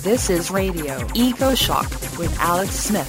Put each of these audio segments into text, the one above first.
This is Radio Eco Shock with Alex Smith.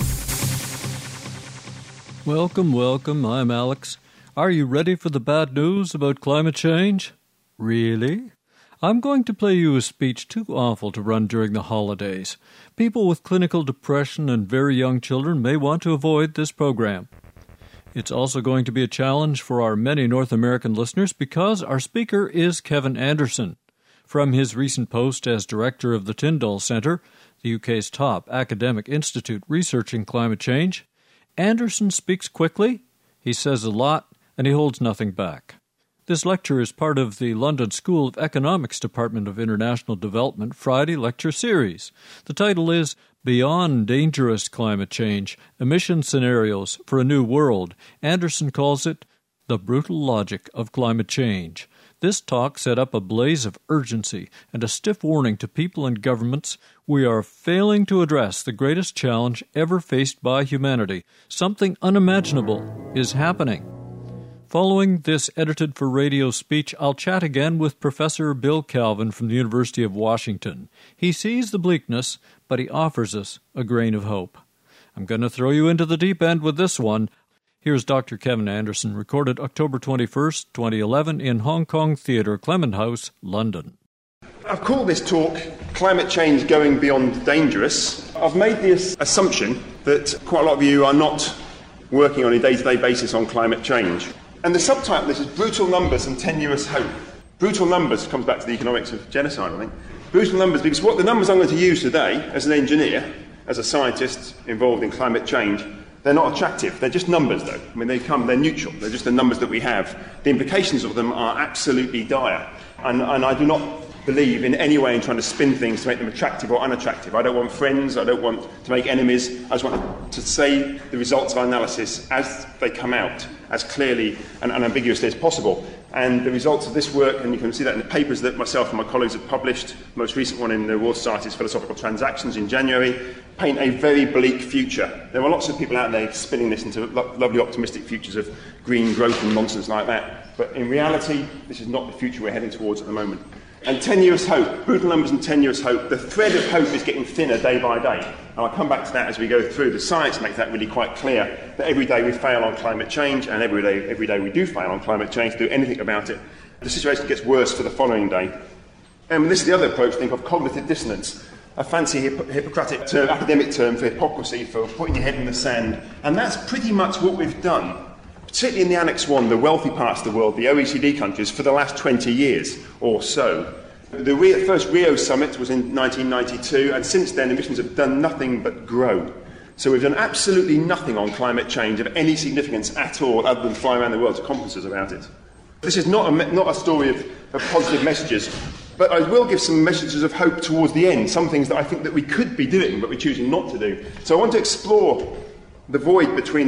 Welcome. I'm Alex. Are you ready for the bad news about climate change? Really? I'm going to play you a speech too awful to run during the holidays. People with clinical depression and very young children may want to avoid this program. It's also going to be a challenge for our many North American listeners because our speaker is Kevin Anderson. From his recent post as director of the Tyndall Centre, the UK's top academic institute researching climate change, Anderson speaks quickly, he says a lot, and he holds nothing back. This lecture is part of the London School of Economics Department of International Development Friday lecture series. The title is Beyond Dangerous Climate Change, Emission Scenarios for a New World. Anderson calls it The Brutal Logic of Climate Change. This talk set up a blaze of urgency and a stiff warning to people and governments. We are failing to address the greatest challenge ever faced by humanity. Something unimaginable is happening. Following this edited for radio speech, I'll chat again with Professor Bill Calvin from the University of Washington. He sees the bleakness, but he offers us a grain of hope. I'm going to throw you into the deep end with this one. Here's Dr. Kevin Anderson, recorded October 21st, 2011 in Hong Kong Theatre, Clement House, London. I've called this talk Climate Change Going Beyond Dangerous. I've made the assumption that quite a lot of you are not working on a day-to-day basis on climate change. And the subtitle of this is Brutal Numbers and Tenuous Hope. Brutal numbers comes back to the economics of genocide, I think. Brutal numbers, because what the numbers I'm going to use today, as an engineer, as a scientist involved in climate change, they're not attractive. They're just numbers, though. I mean, they're neutral. They're just the numbers that we have. The implications of them are absolutely dire. And I do not believe in any way in trying to spin things to make them attractive or unattractive. I don't want friends. I don't want to make enemies. I just want to say the results of our analysis as they come out, as clearly and unambiguously as possible. And the results of this work, and you can see that in the papers that myself and my colleagues have published, the most recent one in the Royal Society's Philosophical Transactions in January, paint a very bleak future. There are lots of people out there spinning this into lovely optimistic futures of green growth and nonsense like that. But in reality, this is not the future we're heading towards at the moment. And tenuous hope, brutal numbers and tenuous hope, the thread of hope is getting thinner day by day. And I'll come back to that as we go through. The science makes that really quite clear, that every day we fail on climate change, and every day we do fail on climate change, to do anything about it, the situation gets worse for the following day. And this is the other approach, think of cognitive dissonance, a fancy Hippocratic term, academic term for hypocrisy, for putting your head in the sand. And that's pretty much what we've done, particularly in the Annex I, the wealthy parts of the world, the OECD countries, for the last 20 years or so. The first Rio summit was in 1992, and since then emissions have done nothing but grow. So we've done absolutely nothing on climate change of any significance at all, other than fly around the world to conferences about it. This is not a story of positive messages, but I will give some messages of hope towards the end, some things that I think that we could be doing, but we're choosing not to do. So I want to explore the void between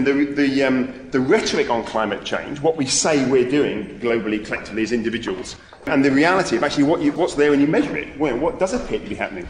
the rhetoric on climate change, what we say we're doing globally, collectively as individuals, and the reality of actually what's there when you measure it, what does appear to be happening.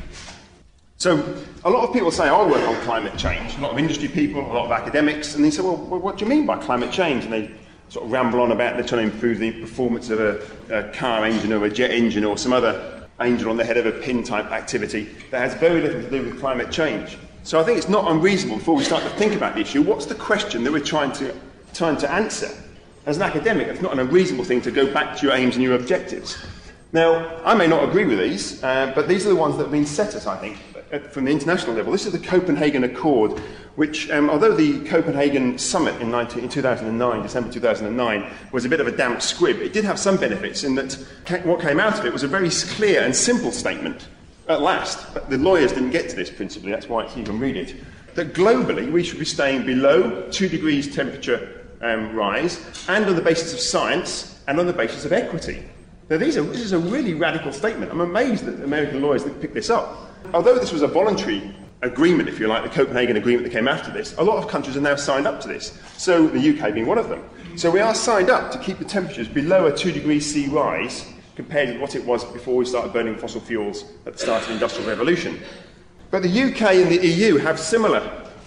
So a lot of people say, I work on climate change, a lot of industry people, a lot of academics, and they say, well, what do you mean by climate change? And they sort of ramble on about they're trying to improve the performance of a car engine or a jet engine or some other angel on the head of a pin type activity that has very little to do with climate change. So I think it's not unreasonable before we start to think about the issue, what's the question that we're trying to answer? As an academic, it's not an unreasonable thing to go back to your aims and your objectives. Now, I may not agree with these, but these are the ones that have been set us, I think, from the international level. This is the Copenhagen Accord, which, although the Copenhagen Summit in 2009, December 2009, was a bit of a damp squib, it did have some benefits in that what came out of it was a very clear and simple statement. At last, but the lawyers didn't get to this principally, that's why you can read it, that globally we should be staying below 2 degrees temperature rise, and on the basis of science, and on the basis of equity. Now this is a really radical statement. I'm amazed that American lawyers didn't pick this up. Although this was a voluntary agreement, if you like, the Copenhagen Agreement that came after this, a lot of countries are now signed up to this, so the UK being one of them. So we are signed up to keep the temperatures below a 2 degrees C rise, compared with what it was before we started burning fossil fuels at the start of the Industrial Revolution. But the UK and the EU have similar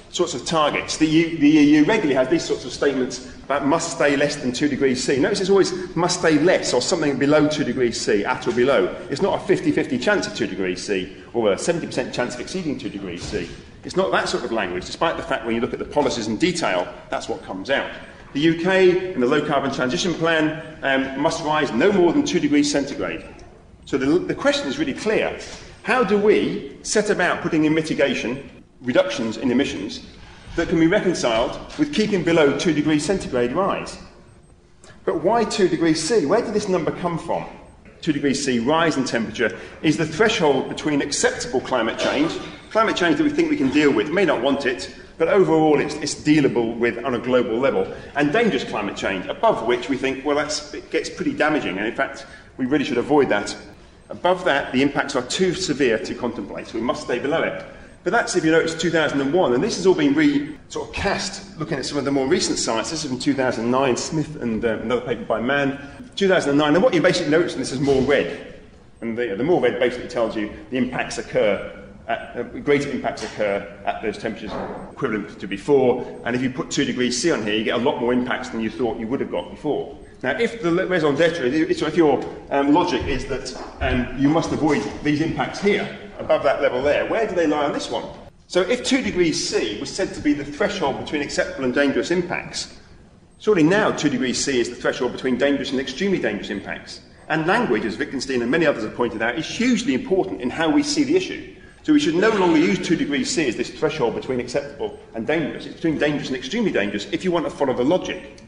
sorts of targets. The EU regularly has these sorts of statements about must stay less than 2 degrees C. Notice it's always must stay less or something below 2 degrees C, at or below. It's not a 50-50 chance of 2 degrees C or a 70% chance of exceeding 2 degrees C. It's not that sort of language, despite the fact when you look at the policies in detail, that's what comes out. The UK, in the Low Carbon Transition Plan, must rise no more than 2 degrees centigrade. So the question is really clear. How do we set about putting in mitigation, reductions in emissions, that can be reconciled with keeping below 2 degrees centigrade rise? But why 2 degrees C? Where did this number come from? 2 degrees C rise in temperature is the threshold between acceptable climate change that we think we can deal with, may not want it, but overall it's dealable with on a global level, and dangerous climate change, above which we think, well, it gets pretty damaging, and in fact, we really should avoid that. Above that, the impacts are too severe to contemplate, so we must stay below it. But that's, if you notice, 2001, and this has all been sort of cast, looking at some of the more recent science. This is from 2009, Smith and another paper by Mann. 2009, and what you basically notice in this is more red. And the more red basically tells you the impacts occur, greater impacts occur at those temperatures equivalent to before, and if you put 2 degrees C on here, you get a lot more impacts than you thought you would have got before. Now, if the raison d'etre, if your logic is that you must avoid these impacts here, above that level there, where do they lie on this one? So if 2 degrees C was said to be the threshold between acceptable and dangerous impacts, surely now 2 degrees C is the threshold between dangerous and extremely dangerous impacts. And language, as Wittgenstein and many others have pointed out, is hugely important in how we see the issue. So we should no longer use 2 degrees C as this threshold between acceptable and dangerous. It's between dangerous and extremely dangerous if you want to follow the logic.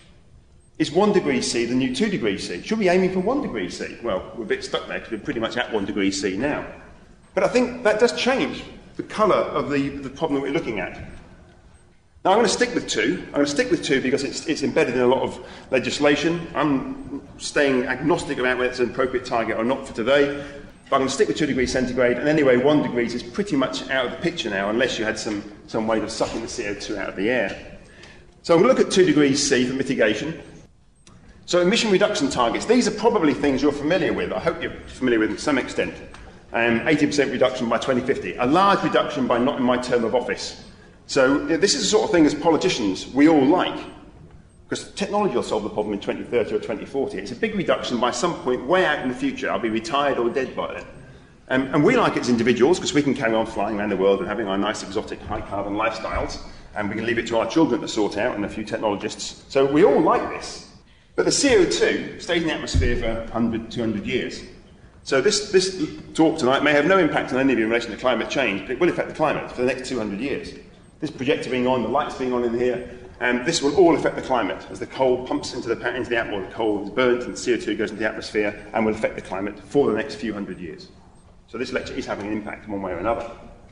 Is 1 degree C the new 2 degrees C? Should we be aiming for 1 degree C? Well, we're a bit stuck there because we're pretty much at 1 degree C now. But I think that does change the colour of the problem that we're looking at. Now, I'm going to stick with 2. I'm going to stick with 2 because it's embedded in a lot of legislation. I'm staying agnostic about whether it's an appropriate target or not for today. But I'm going to stick with 2 degrees centigrade. And anyway, 1 degree is pretty much out of the picture now, unless you had some way of sucking the CO2 out of the air. So I'm going to look at 2 degrees C for mitigation. So emission reduction targets, these are probably things you're familiar with. I hope you're familiar with them to some extent. 80% reduction by 2050, a large reduction by not in my term of office. So this is the sort of thing as politicians we all like, because technology will solve the problem in 2030 or 2040. It's a big reduction by some point way out in the future. I'll be retired or dead by then. And we like it as individuals because we can carry on flying around the world and having our nice exotic high carbon lifestyles, and we can leave it to our children to sort out and a few technologists. So we all like this. But the CO2 stays in the atmosphere for 100, 200 years. So this talk tonight may have no impact on any of you in relation to climate change, but it will affect the climate for the next 200 years. This projector being on, the lights being on in here, and this will all affect the climate as the coal pumps into the atmosphere, the coal is burnt and the CO2 goes into the atmosphere and will affect the climate for the next few hundred years. So this lecture is having an impact one way or another.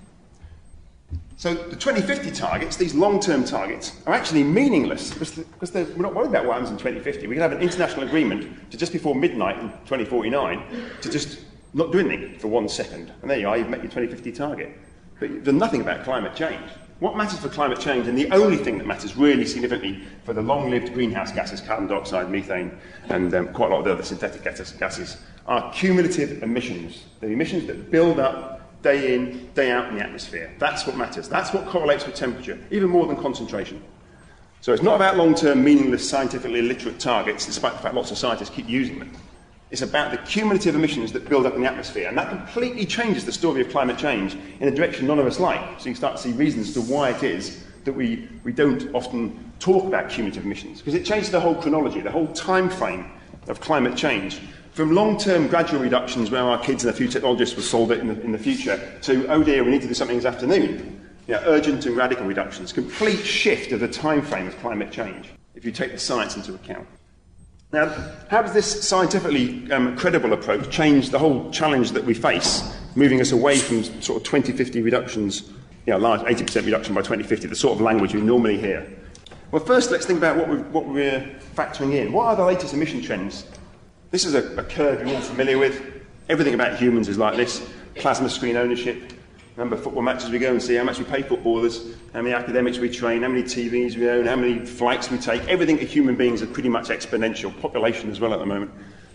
So the 2050 targets, these long-term targets, are actually meaningless because we're not worried about what happens in 2050. We can have an international agreement to just before midnight in 2049 to just not do anything for 1 second. And there you are, you've met your 2050 target. But you've done nothing about climate change. What matters for climate change, and the only thing that matters really significantly for the long-lived greenhouse gases, carbon dioxide, methane, and quite a lot of the other synthetic gases, are cumulative emissions. The emissions that build up day in, day out in the atmosphere. That's what matters. That's what correlates with temperature, even more than concentration. So it's not about long-term, meaningless, scientifically illiterate targets, despite the fact lots of scientists keep using them. It's about the cumulative emissions that build up in the atmosphere, and that completely changes the story of climate change in a direction none of us like. So you start to see reasons as to why it is that we don't often talk about cumulative emissions, because it changes the whole chronology, the whole time frame of climate change. From long-term gradual reductions where our kids and a few technologists will solve it in the future, to, oh dear, we need to do something this afternoon. Urgent and radical reductions. Complete shift of the time frame of climate change, if you take the science into account. Now, how does this scientifically credible approach change the whole challenge that we face, moving us away from sort of 2050 reductions, large 80% reduction by 2050, the sort of language we normally hear? Well, first, let's think about what we're factoring in. What are the latest emission trends? This is a curve you're all familiar with. Everything about humans is like this. Plasma screen ownership. Remember football matches we go and see, how much we pay footballers, how many academics we train, how many TVs we own, how many flights we take. Everything to human beings is pretty much exponential. Population as well at the moment.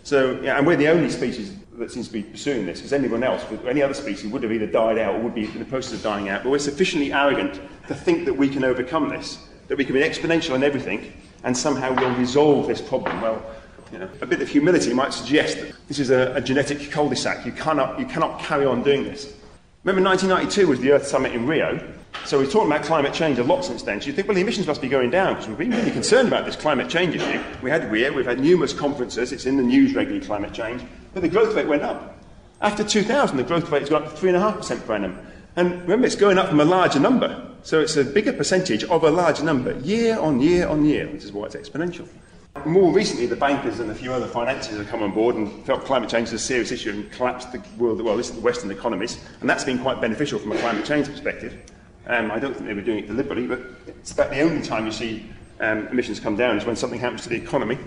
So, yeah, and we're the only species that seems to be pursuing this, because anyone else, any other species, would have either died out or would be in the process of dying out. But we're sufficiently arrogant to think that we can overcome this, that we can be exponential in everything, and somehow we'll resolve this problem. Well, a bit of humility might suggest that this is a genetic cul-de-sac. You cannot carry on doing this. Remember, 1992 was the Earth Summit in Rio, so we're talking about climate change a lot since then. So you think, well, the emissions must be going down, because we've been really concerned about this climate change issue. We had Rio, we've had numerous conferences, it's in the news regularly, climate change, but the growth rate went up. After 2000, the growth rate has gone up to 3.5% per annum. And remember, it's going up from a larger number, so it's a bigger percentage of a larger number, year on year on year, which is why it's exponential. More recently, the bankers and a few other financiers have come on board and felt climate change is a serious issue and collapsed the Western economies, and that's been quite beneficial from a climate change perspective. I don't think they were doing it deliberately, but it's about the only time you see emissions come down is when something happens to the economy.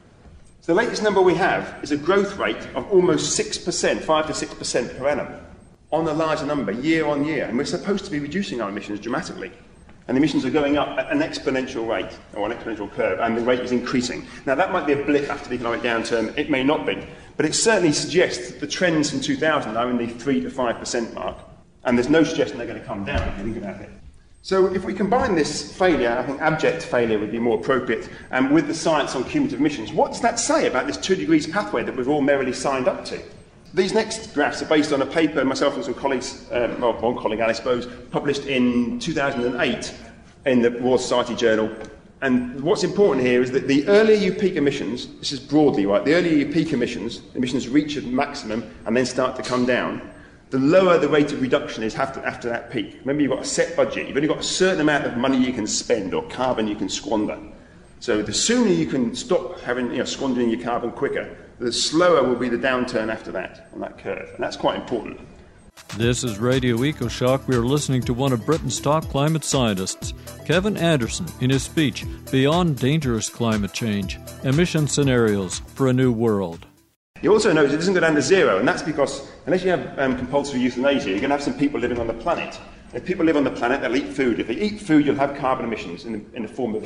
So the latest number we have is a growth rate of almost 6%, 5 to 6% per annum, on a larger number, year on year, and we're supposed to be reducing our emissions dramatically. And the emissions are going up at an exponential rate, or an exponential curve, and the rate is increasing. Now, that might be a blip after the economic downturn. It may not be. But it certainly suggests that the trends in 2000 are in the 3 to 5% mark. And there's no suggestion they're going to come down, if you think about it. So if we combine this failure, I think abject failure would be more appropriate, with the science on cumulative emissions, what does that say about this 2 degrees pathway that we've all merrily signed up to? These next graphs are based on a paper myself and some colleagues, one colleague, I suppose, published in 2008 in the Royal Society Journal. And what's important here is that the earlier you peak emissions, this is broadly right, the earlier you peak emissions reach a maximum and then start to come down, the lower the rate of reduction is after that peak. Remember, you've got a set budget. You've only got a certain amount of money you can spend or carbon you can squander. So the sooner you can stop squandering your carbon quicker, the slower will be the downturn after that on that curve. And that's quite important. This is Radio EcoShock. We are listening to one of Britain's top climate scientists, Kevin Anderson, in his speech, Beyond Dangerous Climate Change, Emission Scenarios for a New World. You also notice it doesn't go down to zero, and that's because unless you have compulsory euthanasia, you're going to have some people living on the planet. If people live on the planet, they'll eat food. If they eat food, you'll have carbon emissions in the form of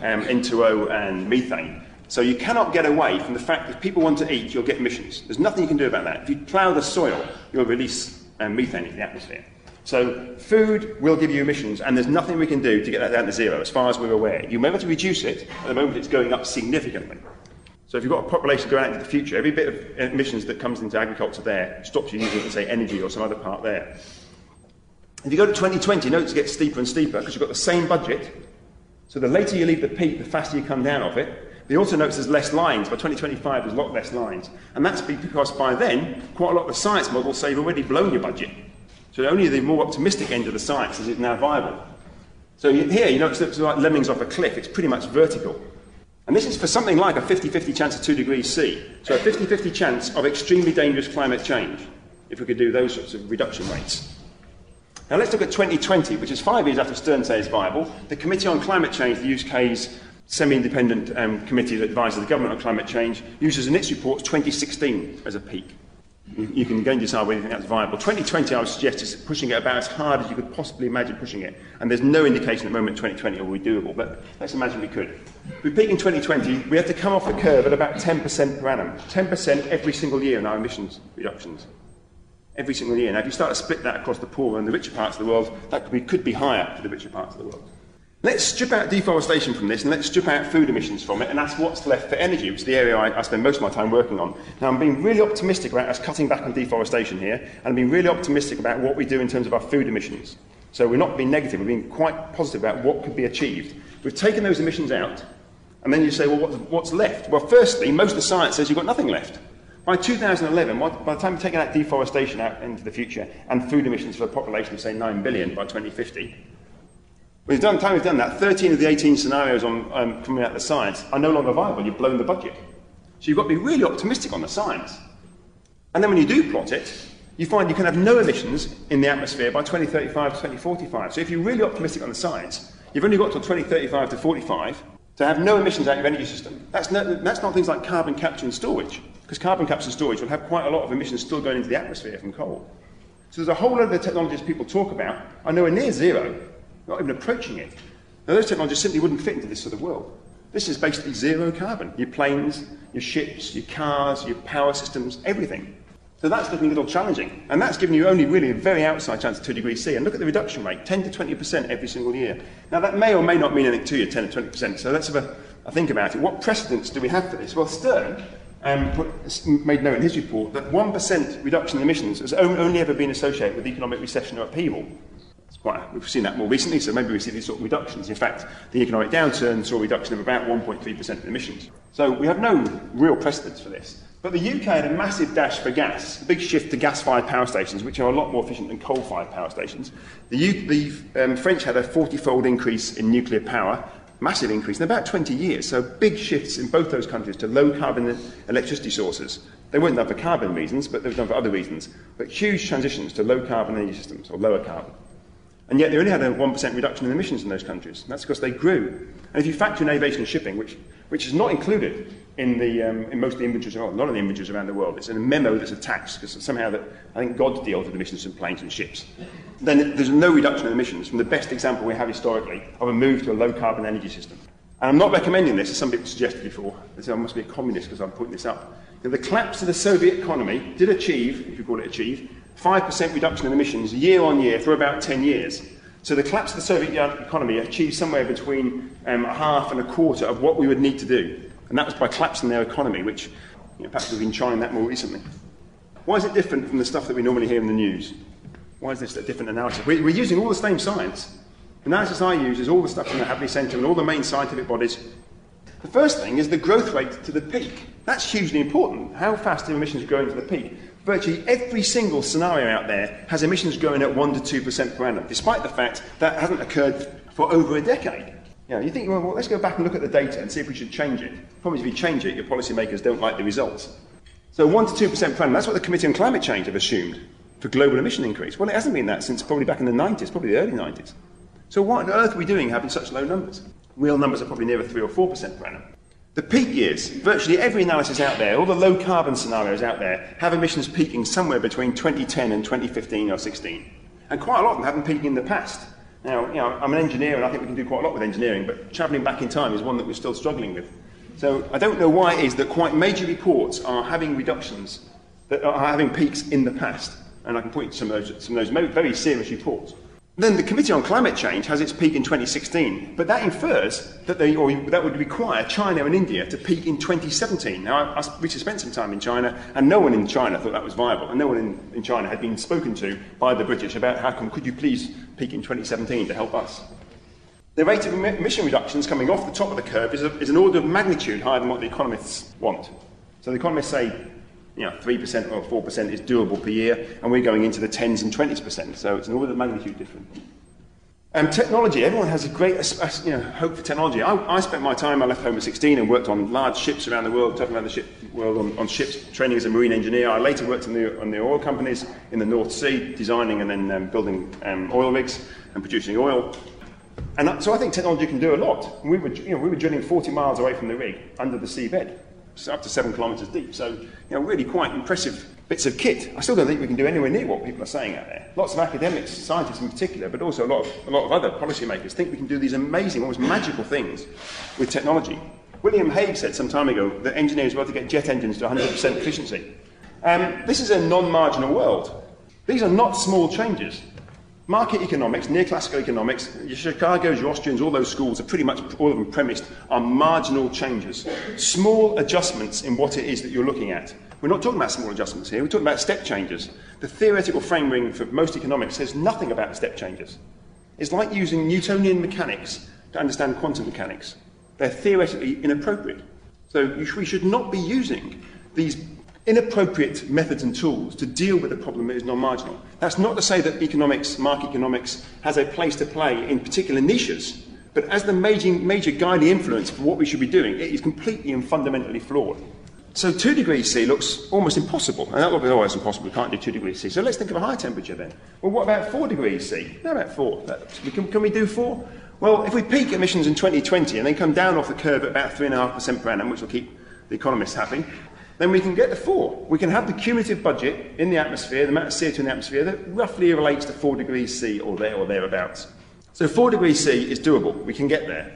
N2O and methane. So you cannot get away from the fact that if people want to eat, you'll get emissions. There's nothing you can do about that. If you plough the soil, you'll release methane into the atmosphere. So food will give you emissions, and there's nothing we can do to get that down to zero, as far as we're aware. You may have to reduce it. At the moment, it's going up significantly. So if you've got a population going out into the future, every bit of emissions that comes into agriculture there stops you using, say, energy or some other part there. If you go to 2020, notice it gets steeper and steeper because you've got the same budget. So the later you leave the peak, the faster you come down off it. But you also notice there's less lines. By 2025, there's a lot less lines. And that's because by then, quite a lot of the science models say you've already blown your budget. So only the more optimistic end of the science is now viable. So here, you notice it's like lemmings off a cliff. It's pretty much vertical. And this is for something like a 50-50 chance of 2 degrees C. So a 50-50 chance of extremely dangerous climate change, if we could do those sorts of reduction rates. Now let's look at 2020, which is 5 years after Stern says viable. The Committee on Climate Change, the UK's semi-independent committee that advises the government on climate change, uses in its reports 2016 as a peak. You can go and decide whether you think that's viable. 2020, I would suggest, is pushing it about as hard as you could possibly imagine pushing it. And there's no indication at the moment 2020 will be doable, but let's imagine we could. If we peak in 2020, we have to come off the curve at about 10% per annum. 10% every single year in our emissions reductions. Every single year. Now, if you start to split that across the poorer and the richer parts of the world, that could be higher for the richer parts of the world. Let's strip out deforestation from this, and let's strip out food emissions from it, and that's what's left for energy, which is the area I spend most of my time working on. Now, I'm being really optimistic about us cutting back on deforestation here, and I'm being really optimistic about what we do in terms of our food emissions. So we're not being negative, we're being quite positive about what could be achieved. We've taken those emissions out, and then you say, well, what's left? Well, firstly, most of the science says you've got nothing left. By 2011, by the time we've taken that deforestation out into the future, and food emissions for a population of, say, 9 billion by 2050, we've done that, 13 of the 18 scenarios on coming out of the science are no longer viable. You've blown the budget. So you've got to be really optimistic on the science. And then when you do plot it, you find you can have no emissions in the atmosphere by 2035 to 2045. So if you're really optimistic on the science, you've only got till 2035 to 45 to have no emissions out of your energy system. That's not things like carbon capture and storage, because carbon capture and storage will have quite a lot of emissions still going into the atmosphere from coal. So there's a whole lot of the technologies people talk about are nowhere near zero, not even approaching it. Now, those technologies simply wouldn't fit into this sort of world. This is basically zero carbon. Your planes, your ships, your cars, your power systems, everything. So that's looking a little challenging. And that's giving you only really a very outside chance of 2 degrees C. And look at the reduction rate, 10 to 20% every single year. Now, that may or may not mean anything to you, 10 to 20%. So let's have a think about it. What precedents do we have for this? Well, Stern made note in his report that 1% reduction in emissions has only ever been associated with economic recession or upheaval. We've seen that more recently, so maybe we see these sort of reductions. In fact, the economic downturn saw a reduction of about 1.3% in emissions. So we have no real precedents for this. But the UK had a massive dash for gas, a big shift to gas-fired power stations, which are a lot more efficient than coal-fired power stations. The French had a 40-fold increase in nuclear power, massive increase in about 20 years. So big shifts in both those countries to low-carbon electricity sources. They weren't done for carbon reasons, but they were done for other reasons. But huge transitions to low-carbon energy systems, or lower carbon. And yet they only had a 1% reduction in emissions in those countries. And that's because they grew. And if you factor in aviation and shipping, which is not included in most of the inventories, well, a lot of the inventories around the world, it's in a memo that's a tax, because somehow I think God deals with emissions from planes and ships. Then there's no reduction in emissions from the best example we have historically of a move to a low-carbon energy system. And I'm not recommending this, as some people suggested before. They say I must be a communist because I'm putting this up. Now, the collapse of the Soviet economy did achieve, if you call it achieve, 5% reduction in emissions year on year for about 10 years. So the collapse of the Soviet economy achieved somewhere between a half and a quarter of what we would need to do. And that was by collapsing their economy, which perhaps we've been trying that more recently. Why is it different from the stuff that we normally hear in the news? Why is this a different analysis? We're using all the same science. The analysis I use is all the stuff from the Hadley Centre and all the main scientific bodies. The first thing is the growth rate to the peak. That's hugely important. How fast are emissions growing to the peak? Virtually every single scenario out there has emissions growing at 1 to 2% per annum, despite the fact that hasn't occurred for over a decade. You think, well, let's go back and look at the data and see if we should change it. The problem is if you change it, your policymakers don't like the results. So 1 to 2% per annum, that's what the Committee on Climate Change have assumed for global emission increase. Well, it hasn't been that since probably back in the 90s, probably the early 90s. So what on earth are we doing having such low numbers? Real numbers are probably nearer 3 or 4% per annum. The peak years, virtually every analysis out there, all the low carbon scenarios out there, have emissions peaking somewhere between 2010 and 2015 or 16. And quite a lot of them haven't peaked in the past. Now, I'm an engineer and I think we can do quite a lot with engineering, but travelling back in time is one that we're still struggling with. So I don't know why it is that quite major reports are having reductions, that are having peaks in the past. And I can point to some of those very serious reports. Then the Committee on Climate Change has its peak in 2016, but that infers that that would require China and India to peak in 2017. Now, I recently spent some time in China, and no one in China thought that was viable, and no one in China had been spoken to by the British about could you please peak in 2017 to help us. The rate of emission reductions coming off the top of the curve is an order of magnitude higher than what the economists want. So the economists say 3% or 4% is doable per year, and we're going into the 10s and 20%, so it's an order of magnitude different. Technology, everyone has a great hope for technology. I spent my time, I left home at 16 and worked on large ships around the world, traveling around the world on ships, training as a marine engineer. I later worked on the oil companies in the North Sea, designing and then building oil rigs and producing oil. And so I think technology can do a lot. We were drilling 40 miles away from the rig, under the seabed, up to 7 kilometres deep. So, really quite impressive bits of kit. I still don't think we can do anywhere near what people are saying out there. Lots of academics, scientists in particular, but also a lot of other policymakers think we can do these amazing, almost magical things with technology. William Hague said some time ago that engineers were able to get jet engines to 100% efficiency. This is a non-marginal world. These are not small changes. Market economics, neoclassical economics, your Chicago's, your Austrians, all those schools are pretty much, all of them premised on marginal changes. Small adjustments in what it is that you're looking at. We're not talking about small adjustments here, we're talking about step changes. The theoretical framing for most economics says nothing about step changes. It's like using Newtonian mechanics to understand quantum mechanics. They're theoretically inappropriate. So we should not be using these inappropriate methods and tools to deal with a problem that is non-marginal. That's not to say that economics, market economics, has a place to play in particular niches, but as the major guiding influence for what we should be doing, it is completely and fundamentally flawed. So 2 degrees C looks almost impossible, and that will be always impossible. We can't do 2 degrees C. So let's think of a higher temperature then. Well, what about 4 degrees C? How about 4? Can we do 4? Well, if we peak emissions in 2020 and then come down off the curve at about 3.5% per annum, which will keep the economists happy, then we can get to 4. We can have the cumulative budget in the atmosphere, the amount of CO2 in the atmosphere, that roughly relates to 4 degrees C or thereabouts. So 4 degrees C is doable. We can get there.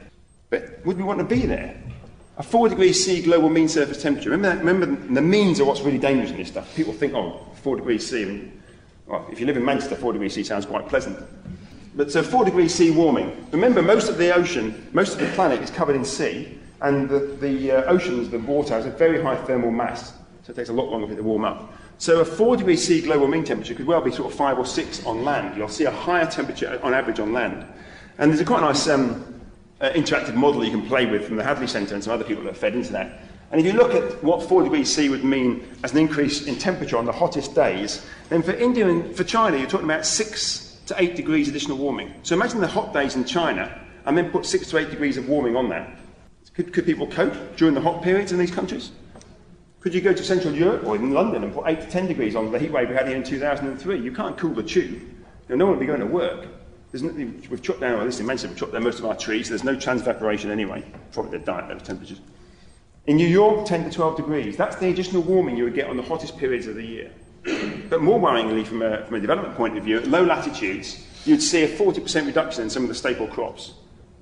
But would we want to be there? A 4 degrees C global mean surface temperature. Remember the means are what's really dangerous in this stuff. People think, 4 degrees C. I mean, well, if you live in Manchester, 4 degrees C sounds quite pleasant. But so 4 degrees C warming. Remember, most of the ocean, most of the planet is covered in sea, and the oceans, the water, has a very high thermal mass, so it takes a lot longer for it to warm up. So a 4 degrees C global mean temperature could well be sort of 5 or 6 on land. You'll see a higher temperature on average on land. And there's a quite nice interactive model you can play with from the Hadley Centre and some other people that have fed into that. And if you look at what 4 degrees C would mean as an increase in temperature on the hottest days, then for India and for China, you're talking about 6 to 8 degrees additional warming. So imagine the hot days in China and then put 6 to 8 degrees of warming on that. Could people cope during the hot periods in these countries? Could you go to Central Europe or in London and put 8 to 10 degrees on the heat wave we had here in 2003? You can't cool the tube. No one will be going to work. We've chopped down, we've chopped down most of our trees, so there's no transevaporation anyway. Probably they'd die at those temperatures. In New York, 10 to 12 degrees. That's the additional warming you would get on the hottest periods of the year. But more worryingly, from a development point of view, at low latitudes, you'd see a 40% reduction in some of the staple crops.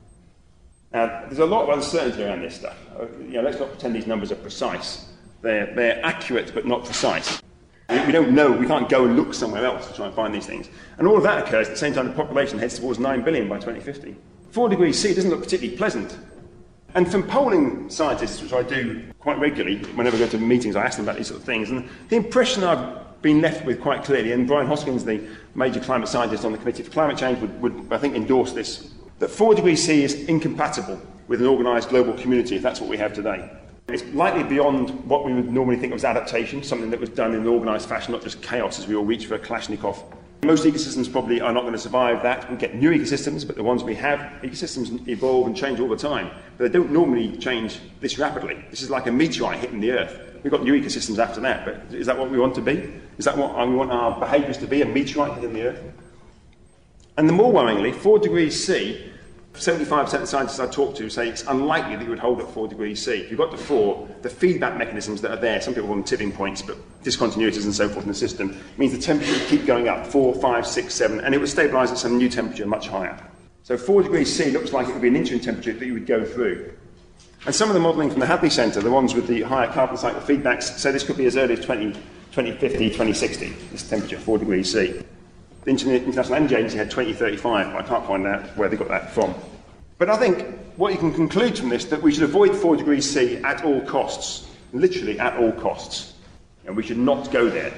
Now, there's a lot of uncertainty around this stuff. Let's not pretend these numbers are precise. They're accurate, but not precise. We don't know, we can't go and look somewhere else to try and find these things. And all of that occurs at the same time the population heads towards 9 billion by 2050. 4 degrees C doesn't look particularly pleasant. And from polling scientists, which I do quite regularly, whenever I go to meetings, I ask them about these sort of things, and the impression I've been left with quite clearly, and Brian Hoskins, the major climate scientist on the Committee for Climate Change, would I think, endorse this, that 4 degrees C is incompatible with an organised global community, if that's what we have today. It's likely beyond what we would normally think of as adaptation, something that was done in an organised fashion, not just chaos as we all reach for a Kalashnikov. Most ecosystems probably are not going to survive that. We get new ecosystems, but the ones we have, ecosystems evolve and change all the time. But they don't normally change this rapidly. This is like a meteorite hitting the Earth. We've got new ecosystems after that, but is that what we want to be? Is that what we want our behaviours to be, a meteorite hitting the Earth? And the more worryingly, 4 degrees C, 75% of the scientists I talk to say it's unlikely that you would hold at 4 degrees C. If you've got to 4, the feedback mechanisms that are there, some people call them tipping points, but discontinuities and so forth in the system, means the temperature would keep going up, 4, 5, 6, 7, and it would stabilise at some new temperature much higher. So 4 degrees C looks like it would be an interim temperature that you would go through. And some of the modelling from the Hadley Centre, the ones with the higher carbon cycle feedbacks, say this could be as early as 2050, 2060, this temperature, 4 degrees C. The International Energy Agency had 2035, but I can't find out where they got that from. But I think what you can conclude from this is that we should avoid 4 degrees C at all costs, literally at all costs, and we should not go there.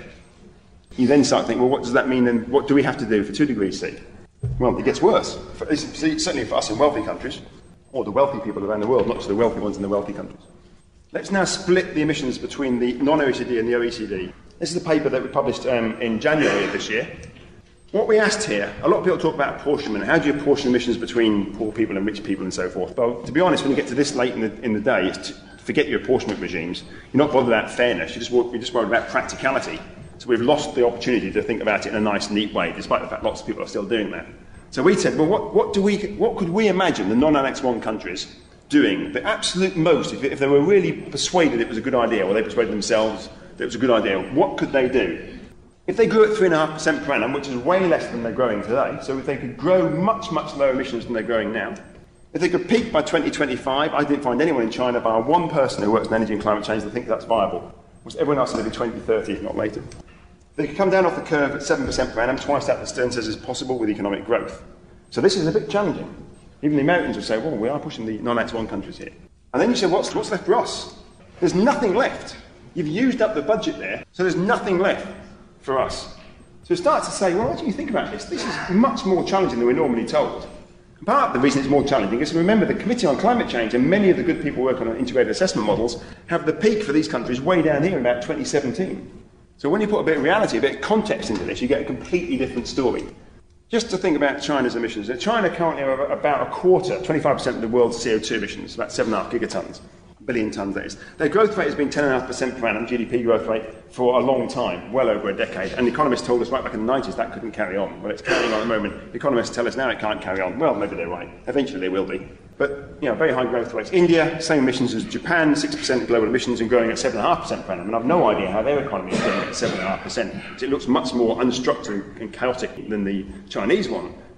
You then start thinking, well, what does that mean, and what do we have to do for 2 degrees C? Well, it gets worse, certainly for us in wealthy countries, or the wealthy people around the world, not just the wealthy ones in the wealthy countries. Let's now split the emissions between the non-OECD and the OECD. This is a paper that we published in January of this year. What we asked here, a lot of people talk about apportionment. How do you apportion emissions between poor people and rich people and so forth? Well, to be honest, when you get to this late in the day, it's to forget your apportionment regimes. You're not bothered about fairness, you're just worried about practicality. So we've lost the opportunity to think about it in a nice, neat way, despite the fact lots of people are still doing that. So we said, well, what could we imagine the non-Annex I countries doing the absolute most, if they were really persuaded it was a good idea, or they persuaded themselves that it was a good idea, what could they do? If they grew at 3.5% per annum, which is way less than they're growing today, so if they could grow much, much lower emissions than they're growing now, if they could peak by 2025, I didn't find anyone in China, bar one person who works in energy and climate change, that thinks that's viable. Which everyone else said it'd be 2030, if not later. They could come down off the curve at 7% per annum, twice that Stern says is possible with economic growth. So this is a bit challenging. Even the Americans will say, well, we are pushing the non-Annex I countries here. And then you say, what's left for us? There's nothing left. You've used up the budget there, so there's nothing left for us. So it starts to say, well, what do you think about this? This is much more challenging than we're normally told. And part of the reason it's more challenging is, remember, the Committee on Climate Change and many of the good people working on integrated assessment models have the peak for these countries way down here in about 2017. So when you put a bit of reality, a bit of context into this, you get a completely different story. Just to think about China's emissions. China currently have about a quarter, 25% of the world's CO2 emissions, about 7.5 gigatons. Billion tonnes, that is. Their growth rate has been 10.5% per annum, GDP growth rate, for a long time, well over a decade. And economists told us right back in the 90s that couldn't carry on. Well, it's carrying on at the moment. Economists tell us now it can't carry on. Well, maybe they're right. Eventually they will be. But, very high growth rates. India, same emissions as Japan, 6% global emissions and growing at 7.5% per annum. And I've no idea how their economy is growing at 7.5%. It looks much more unstructured and chaotic than the Chinese one.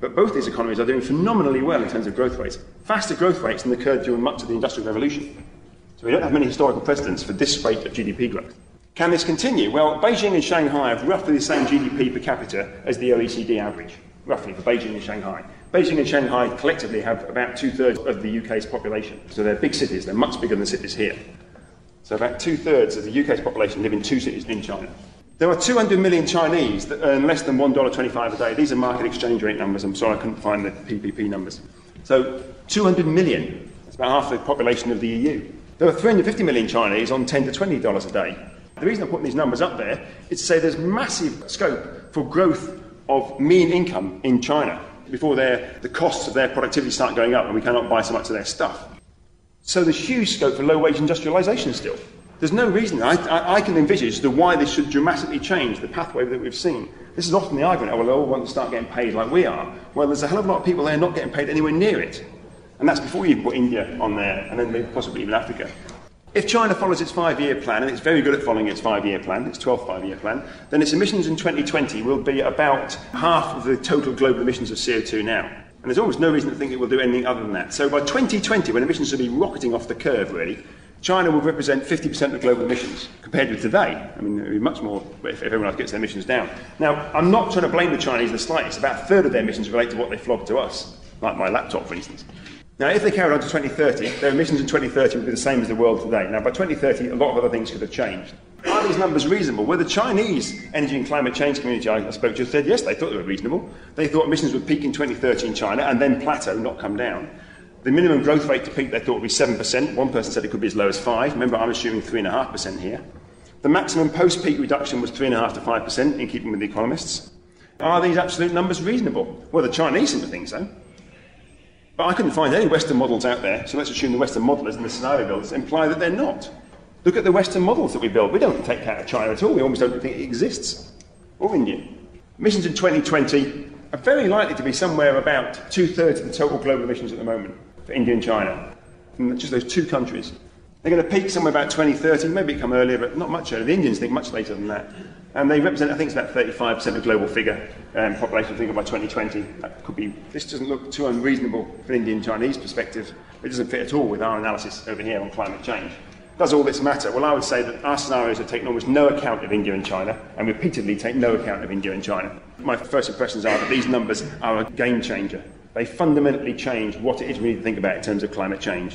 But both these economies are doing phenomenally well in terms of growth rates. Faster growth rates than occurred during much of the Industrial Revolution. So we don't have many historical precedents for this rate of GDP growth. Can this continue? Well, Beijing and Shanghai have roughly the same GDP per capita as the OECD average, roughly, for Beijing and Shanghai. Beijing and Shanghai collectively have about 2/3 of the UK's population. So they're big cities. They're much bigger than cities here. So about 2/3 of the UK's population live in 2 cities in China. There are 200 million Chinese that earn less than $1.25 a day. These are market exchange rate numbers. I'm sorry I couldn't find the PPP numbers. So 200 million. That's about half the population of the EU. There are 350 million Chinese on $10 to $20 a day. The reason I'm putting these numbers up there is to say there's massive scope for growth of mean income in China before the costs of their productivity start going up and we cannot buy so much of their stuff. So there's huge scope for low-wage industrialisation still. There's no reason. I can envisage why this should dramatically change the pathway that we've seen. This is often the argument, well, they all want to start getting paid like we are. Well, there's a hell of a lot of people there not getting paid anywhere near it. And that's before you even put India on there, and then maybe possibly even Africa. If China follows its 5-year plan, and it's very good at following its 5-year plan, its 12th 5-year plan, then its emissions in 2020 will be about half of the total global emissions of CO2 now. And there's almost no reason to think it will do anything other than that. So by 2020, when emissions will be rocketing off the curve, really, China will represent 50% of global emissions compared with today. I mean, it would be much more if everyone else gets their emissions down. Now, I'm not trying to blame the Chinese in the slightest. About a third of their emissions relate to what they flog to us, like my laptop, for instance. Now, if they carried on to 2030, their emissions in 2030 would be the same as the world today. Now, by 2030, a lot of other things could have changed. Are these numbers reasonable? Well, the Chinese energy and climate change community I spoke to said, yes, they thought they were reasonable. They thought emissions would peak in 2030 in China and then plateau, not come down. The minimum growth rate to peak they thought would be 7%. One person said it could be as low as 5%. Remember, I'm assuming 3.5% here. The maximum post-peak reduction was 3.5% to 5%, in keeping with the economists. Are these absolute numbers reasonable? Well, the Chinese seem to think so. But I couldn't find any Western models out there, so let's assume the Western modelers and the scenario builders imply that they're not. Look at the Western models that we build. We don't take out of China at all. We almost don't think it exists. Or India. Emissions in 2020 are very likely to be somewhere about 2/3 of the total global emissions at the moment for India and China, from just those 2 countries. They're going to peak somewhere about 2030, maybe come earlier, but not much earlier. The Indians think much later than that. And they represent, I think it's about 35% of global population figure by 2020. That could be, this doesn't look too unreasonable from an Indian and Chinese perspective. It doesn't fit at all with our analysis over here on climate change. Does all this matter? Well, I would say that our scenarios have taken almost no account of India and China, and repeatedly take no account of India and China. My first impressions are that these numbers are a game changer. They fundamentally change what it is we need to think about in terms of climate change.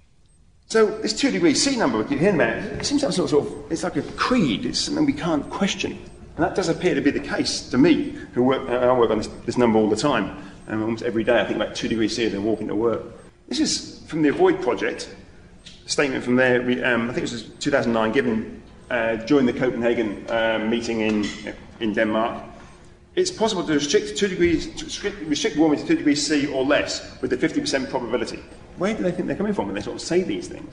So this 2 degrees C number we keep hearing about, it seems to have sort of, it's like a creed, it's something we can't question. And that does appear to be the case to me, I work on this number all the time, and almost every day I think about 2 degrees C as I'm walking to work. This is from the Avoid Project, a statement from there, I think it was 2009, given during the Copenhagen meeting in Denmark. It's possible to restrict warming to 2 degrees C or less with a 50% probability. Where do they think they're coming from when they sort of say these things?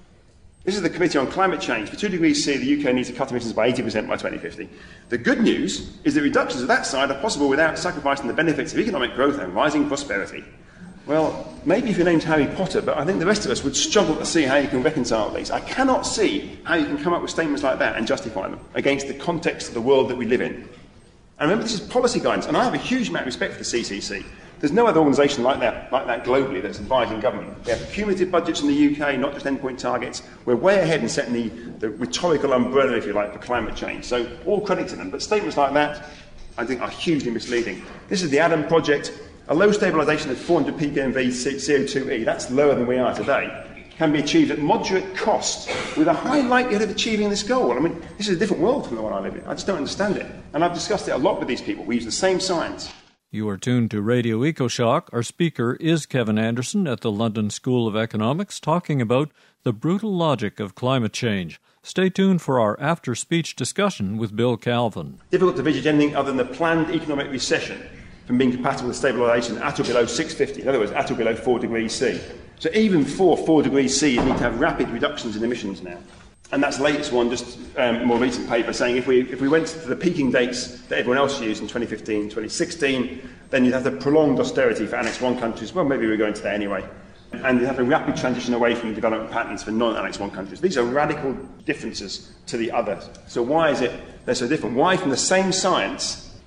This is the Committee on Climate Change. For 2 degrees C, the UK needs to cut emissions by 80% by 2050. The good news is that reductions of that side are possible without sacrificing the benefits of economic growth and rising prosperity. Well, maybe if your name's Harry Potter, but I think the rest of us would struggle to see how you can reconcile these. I cannot see how you can come up with statements like that and justify them against the context of the world that we live in. And remember, this is policy guidance, and I have a huge amount of respect for the CCC. There's no other organisation like that globally that's advising government. We have cumulative budgets in the UK, not just endpoint targets. We're way ahead in setting the rhetorical umbrella, if you like, for climate change. So all credit to them. But statements like that, I think, are hugely misleading. This is the Adam Project. A low stabilisation at 400 ppmv CO2e, that's lower than we are today, can be achieved at moderate cost with a high likelihood of achieving this goal. I mean, this is a different world from the one I live in. I just don't understand it. And I've discussed it a lot with these people. We use the same science. You are tuned to Radio EcoShock. Our speaker is Kevin Anderson at the London School of Economics, talking about the brutal logic of climate change. Stay tuned for our after-speech discussion with Bill Calvin. Difficult to envisage anything other than the planned economic recession from being compatible with stabilisation at or below 650, in other words, at or below 4 degrees C. So even for 4 degrees C, you need to have rapid reductions in emissions now. And that's the latest one, just a more recent paper, saying if we went to the peaking dates that everyone else used in 2015, 2016, then you'd have the prolonged austerity for Annex 1 countries. Well, maybe we're going to that anyway. And you'd have a rapid transition away from development patterns for non-Annex 1 countries. These are radical differences to the others. So why is it they're so different? Why, from the same science,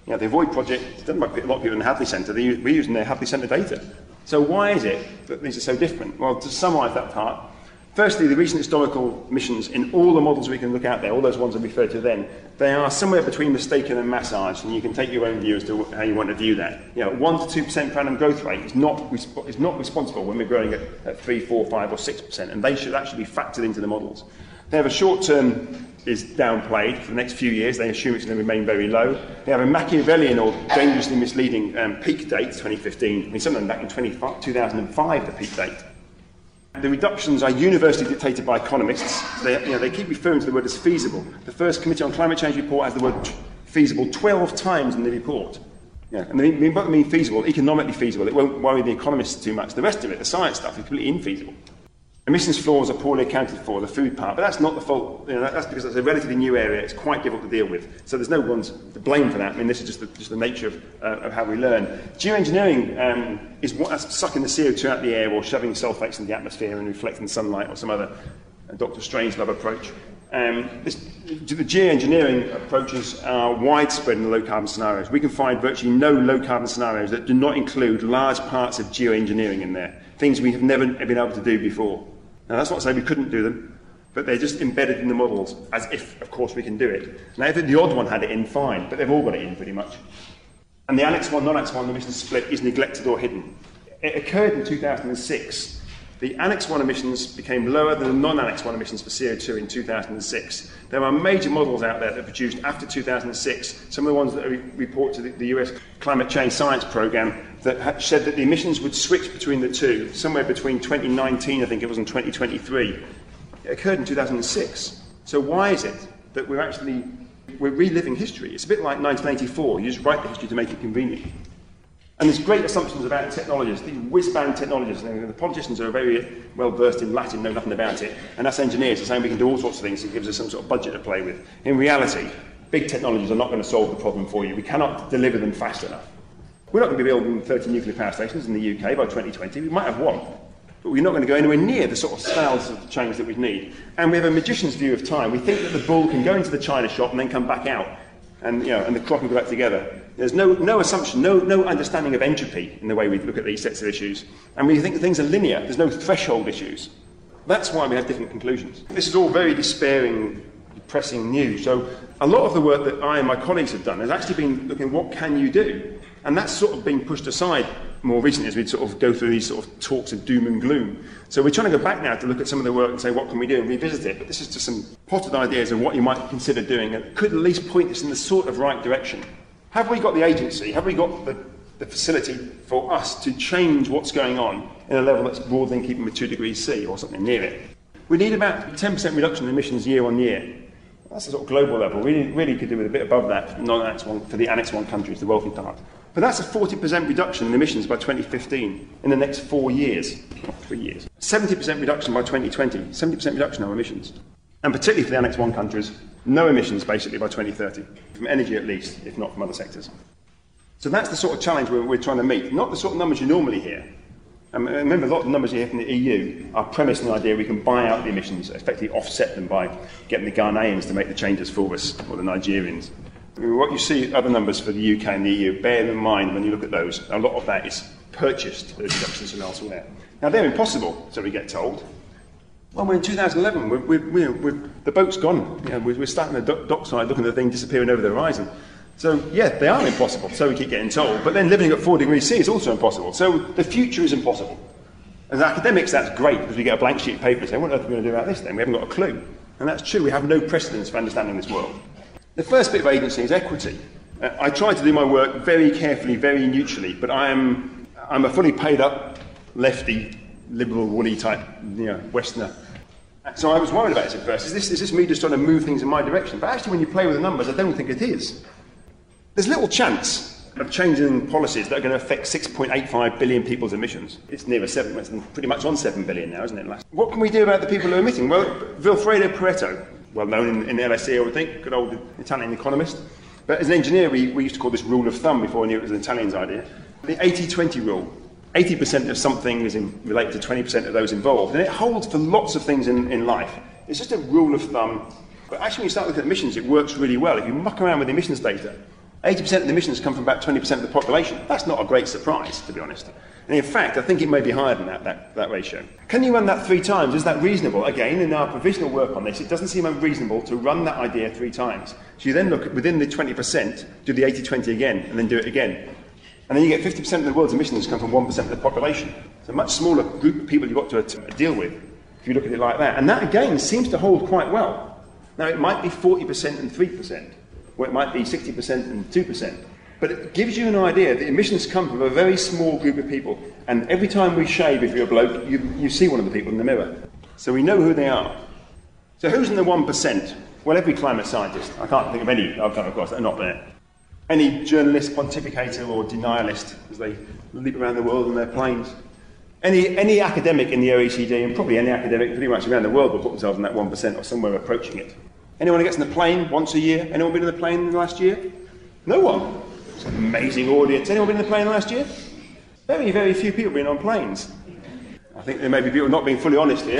The Avoid project is done by a lot of people in the Hadley Centre. We're using their Hadley Centre data. So why is it that these are so different? Well, to summarise that part, firstly, the recent historical emissions in all the models we can look at there, all those ones I referred to then, they are somewhere between mistaken and massaged, and you can take your own view as to how you want to view that. 1 to 2% per annum growth rate is not responsible when we're growing at 3, 4, 5 or 6%, and they should actually be factored into the models. They have a short-term is downplayed for the next few years. They assume it's going to remain very low. They have a Machiavellian or dangerously misleading peak date, 2015. I mean, some of them back in 2005, the peak date. The reductions are universally dictated by economists. They keep referring to the word as feasible. The first Committee on Climate Change report has the word feasible 12 times in the report. And they mean feasible, economically feasible. It won't worry the economists too much. The rest of it, the science stuff, is completely infeasible. Emissions floors are poorly accounted for, the food part, but that's not the fault. That's because it's a relatively new area. It's quite difficult to deal with. So there's no one to blame for that. I mean, this is just the nature of how we learn. Geoengineering is that's sucking the CO2 out of the air or shoving sulfates in the atmosphere and reflecting sunlight or some other Dr. Strangelove approach. The geoengineering approaches are widespread in the low-carbon scenarios. We can find virtually no low-carbon scenarios that do not include large parts of geoengineering in there, things we have never been able to do before. Now, that's not to say we couldn't do them, but they're just embedded in the models, as if, of course, we can do it. Now, if the odd one had it in, fine, but they've all got it in, pretty much. And the Annex 1, non-Annex 1 emissions split is neglected or hidden. It occurred in 2006. The Annex 1 emissions became lower than the non-Annex 1 emissions for CO2 in 2006. There are major models out there that were produced after 2006, some of the ones that report to the US Climate Change Science Programme, that said that the emissions would switch between the two, somewhere between 2019, I think it was, and 2023. It occurred in 2006. So why is it that we're reliving history? It's a bit like 1984. You just write the history to make it convenient. And there's great assumptions about technologies, these whiz-bang technologies. The politicians are very well versed in Latin, know nothing about it. And us engineers are saying we can do all sorts of things. It gives us some sort of budget to play with. In reality, big technologies are not going to solve the problem for you. We cannot deliver them fast enough. We're not going to be building 30 nuclear power stations in the UK by 2020. We might have one, but we're not going to go anywhere near the sort of scales of change that we need. And we have a magician's view of time. We think that the bull can go into the china shop and then come back out, and the clock can go back together. There's no assumption, no understanding of entropy in the way we look at these sets of issues. And we think that things are linear. There's no threshold issues. That's why we have different conclusions. This is all very despairing, depressing news. So a lot of the work that I and my colleagues have done has actually been looking at what can you do? And that's sort of been pushed aside more recently as we sort of go through these sort of talks of doom and gloom. So we're trying to go back now to look at some of the work and say, what can we do, and revisit it. But this is just some potted ideas of what you might consider doing, and could at least point us in the sort of right direction. Have we got the agency, have we got the facility for us to change what's going on in a level that's broadly in keeping with 2 degrees C or something near it? We need about 10% reduction in emissions year on year. That's a sort of global level. We really could do with a bit above that for the Annex 1 countries, the wealthy part. But that's a 40% reduction in emissions by 2015 in the next 4 years, not 3 years. 70% reduction by 2020, 70% reduction in our emissions. And particularly for the Annex 1 countries, no emissions basically by 2030, from energy at least, if not from other sectors. So that's the sort of challenge we're trying to meet, not the sort of numbers you normally hear. Remember, a lot of the numbers you hear from the EU are premised on the idea we can buy out the emissions, effectively offset them by getting the Ghanaians to make the changes for us, or the Nigerians. What you see other numbers for the UK and the EU, bear in mind when you look at those, a lot of that is purchased, those reductions from elsewhere. Now, they're impossible, so we get told. Well, we're in 2011, the boat's gone. We're starting the dockside looking at the thing disappearing over the horizon. So, yeah, they are impossible, so we keep getting told. But then living at 4 degrees C is also impossible. So the future is impossible. As academics, that's great, because we get a blank sheet of paper and say, what on earth are we going to do about this then? We haven't got a clue. And that's true, we have no precedence for understanding this world. The first bit of agency is equity. I try to do my work very carefully, very neutrally, but I'm a fully paid up, lefty, liberal, woolly type, Westerner. So I was worried about this at first. Is this me just trying to move things in my direction? But actually, when you play with the numbers, I don't think it is. There's little chance of changing policies that are going to affect 6.85 billion people's emissions. It's nearer 7, it's pretty much on 7 billion now, isn't it? What can we do about the people who are emitting? Well, Vilfredo Pareto, well known in LSE, I would think, good old Italian economist. But as an engineer, we used to call this rule of thumb before we knew it was an Italian's idea. The 80-20 rule. 80% of something is related to 20% of those involved. And it holds for lots of things in life. It's just a rule of thumb. But actually, when you start looking at emissions, it works really well. If you muck around with emissions data 80% of the emissions come from about 20% of the population. That's not a great surprise, to be honest. And in fact, I think it may be higher than that ratio. Can you run that 3 times? Is that reasonable? Again, in our provisional work on this, it doesn't seem unreasonable to run that idea 3 times. So you then look at within the 20%, do the 80-20 again, and then do it again. And then you get 50% of the world's emissions come from 1% of the population. It's a much smaller group of people you've got to deal with, if you look at it like that. And that, again, seems to hold quite well. Now, it might be 40% and 3%, or it might be 60% and 2%. But it gives you an idea that emissions come from a very small group of people. And every time we shave, if you're a bloke, you see one of the people in the mirror. So we know who they are. So who's in the 1%? Well, every climate scientist. I can't think of any I've come across that are not there. Any journalist, pontificator or denialist as they leap around the world in their planes. Any academic in the OECD, and probably any academic pretty much around the world, will put themselves in that 1% or somewhere approaching it. Anyone who gets in the plane once a year? Anyone been in the plane in the last year? No one. It's an amazing audience. Anyone been in the plane last year? Very, very few people been on planes. I think there may be people not being fully honest here.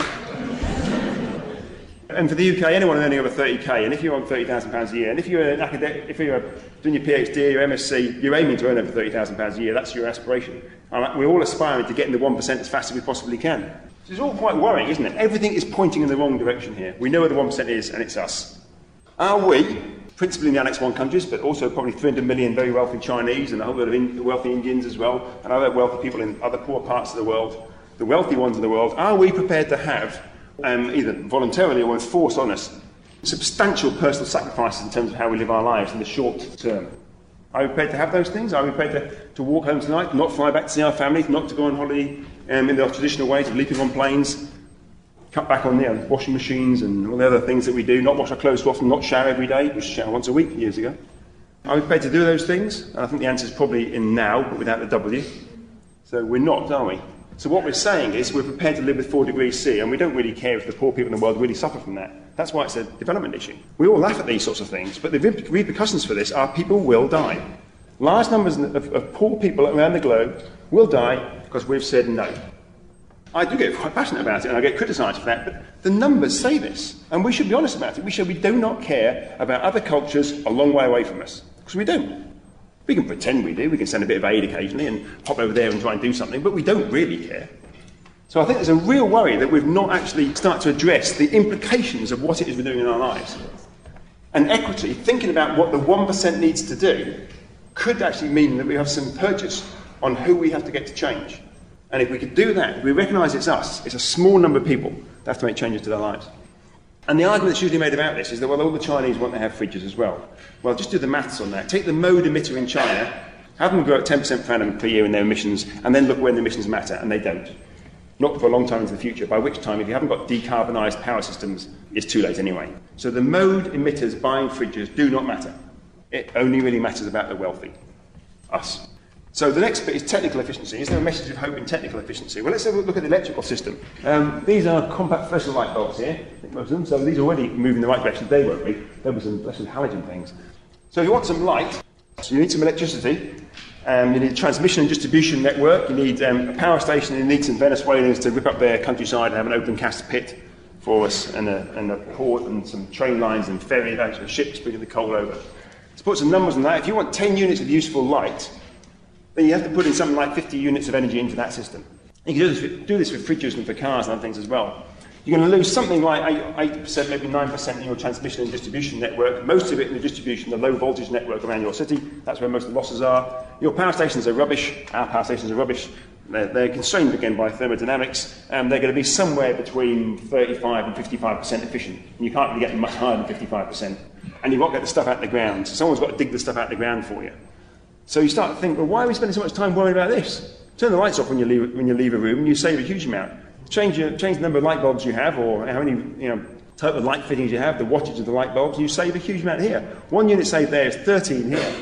And for the UK, anyone earning over 30k, and if you're on £30,000 a year, and if you're an academic, if you're doing your PhD, your MSc, you're aiming to earn over £30,000 a year, that's your aspiration. And we're all aspiring to get in the 1% as fast as we possibly can. It's all quite worrying, isn't it? Everything is pointing in the wrong direction here. We know where the 1% is, and it's us. Are we, principally in the Annex 1 countries, but also probably 300 million very wealthy Chinese and a whole lot of wealthy Indians as well, and other wealthy people in other poor parts of the world, the wealthy ones of the world, are we prepared to have, either voluntarily or with force on us, substantial personal sacrifices in terms of how we live our lives in the short term? Are we prepared to have those things? Are we prepared to walk home tonight, not fly back to see our families, not to go on holiday in the traditional ways of leaping on planes, cut back on washing machines and all the other things that we do, not wash our clothes too often, not shower every day, we showered once a week years ago? Are we prepared to do those things? And I think the answer is probably in now, but without the W. So we're not, are we? So what we're saying is we're prepared to live with 4 degrees C, and we don't really care if the poor people in the world really suffer from that. That's why it's a development issue. We all laugh at these sorts of things, but the repercussions for this are people will die. Large numbers of poor people around the globe will die because we've said no. I do get quite passionate about it, and I get criticised for that, but the numbers say this, and we should be honest about it. We do not care about other cultures a long way away from us, because we don't. We can pretend we do, we can send a bit of aid occasionally and hop over there and try and do something, but we don't really care. So I think there's a real worry that we've not actually started to address the implications of what it is we're doing in our lives. And equity, thinking about what the 1% needs to do, could actually mean that we have some purchase on who we have to get to change. And if we could do that, if we recognise it's us, it's a small number of people that have to make changes to their lives. And the argument that's usually made about this is that, well, all the Chinese want to have fridges as well. Well, just do the maths on that. Take the mode emitter in China, have them grow at 10% per annum per year in their emissions, and then look when the emissions matter, and they don't. Not for a long time into the future, by which time, if you haven't got decarbonised power systems, it's too late anyway. So the mode emitters buying fridges do not matter. It only really matters about the wealthy, us. So the next bit is technical efficiency. Is there a message of hope in technical efficiency? Well, let's have a look at the electrical system. These are compact fluorescent light bulbs here, I think most of them, so these are already moving in the right direction. They won't be. There'll be some halogen things. So if you want some light, so you need some electricity, you need a transmission and distribution network, you need a power station, and you need some Venezuelans to rip up their countryside and have an open cast pit for us, and a port and some train lines and ferry boats and ships bringing the coal over. To put some numbers on that, if you want 10 units of useful light, then you have to put in something like 50 units of energy into that system. You can do this with fridges and for cars and other things as well. You're going to lose something like 8%, maybe 9% in your transmission and distribution network, most of it in the distribution, the low voltage network around your city. That's where most of the losses are. Your power stations are rubbish. Our power stations are rubbish. They're constrained again by thermodynamics, and they're going to be somewhere between 35 and 55% efficient. And you can't really get them much higher than 55%. And you've got to get the stuff out of the ground. So someone's got to dig the stuff out of the ground for you. So you start to think, well, why are we spending so much time worrying about this? Turn the lights off when you leave a room, and you save a huge amount. Change the number of light bulbs you have, or how many total light fittings you have, the wattage of the light bulbs, and you save a huge amount here. 1 unit saved there is 13 here.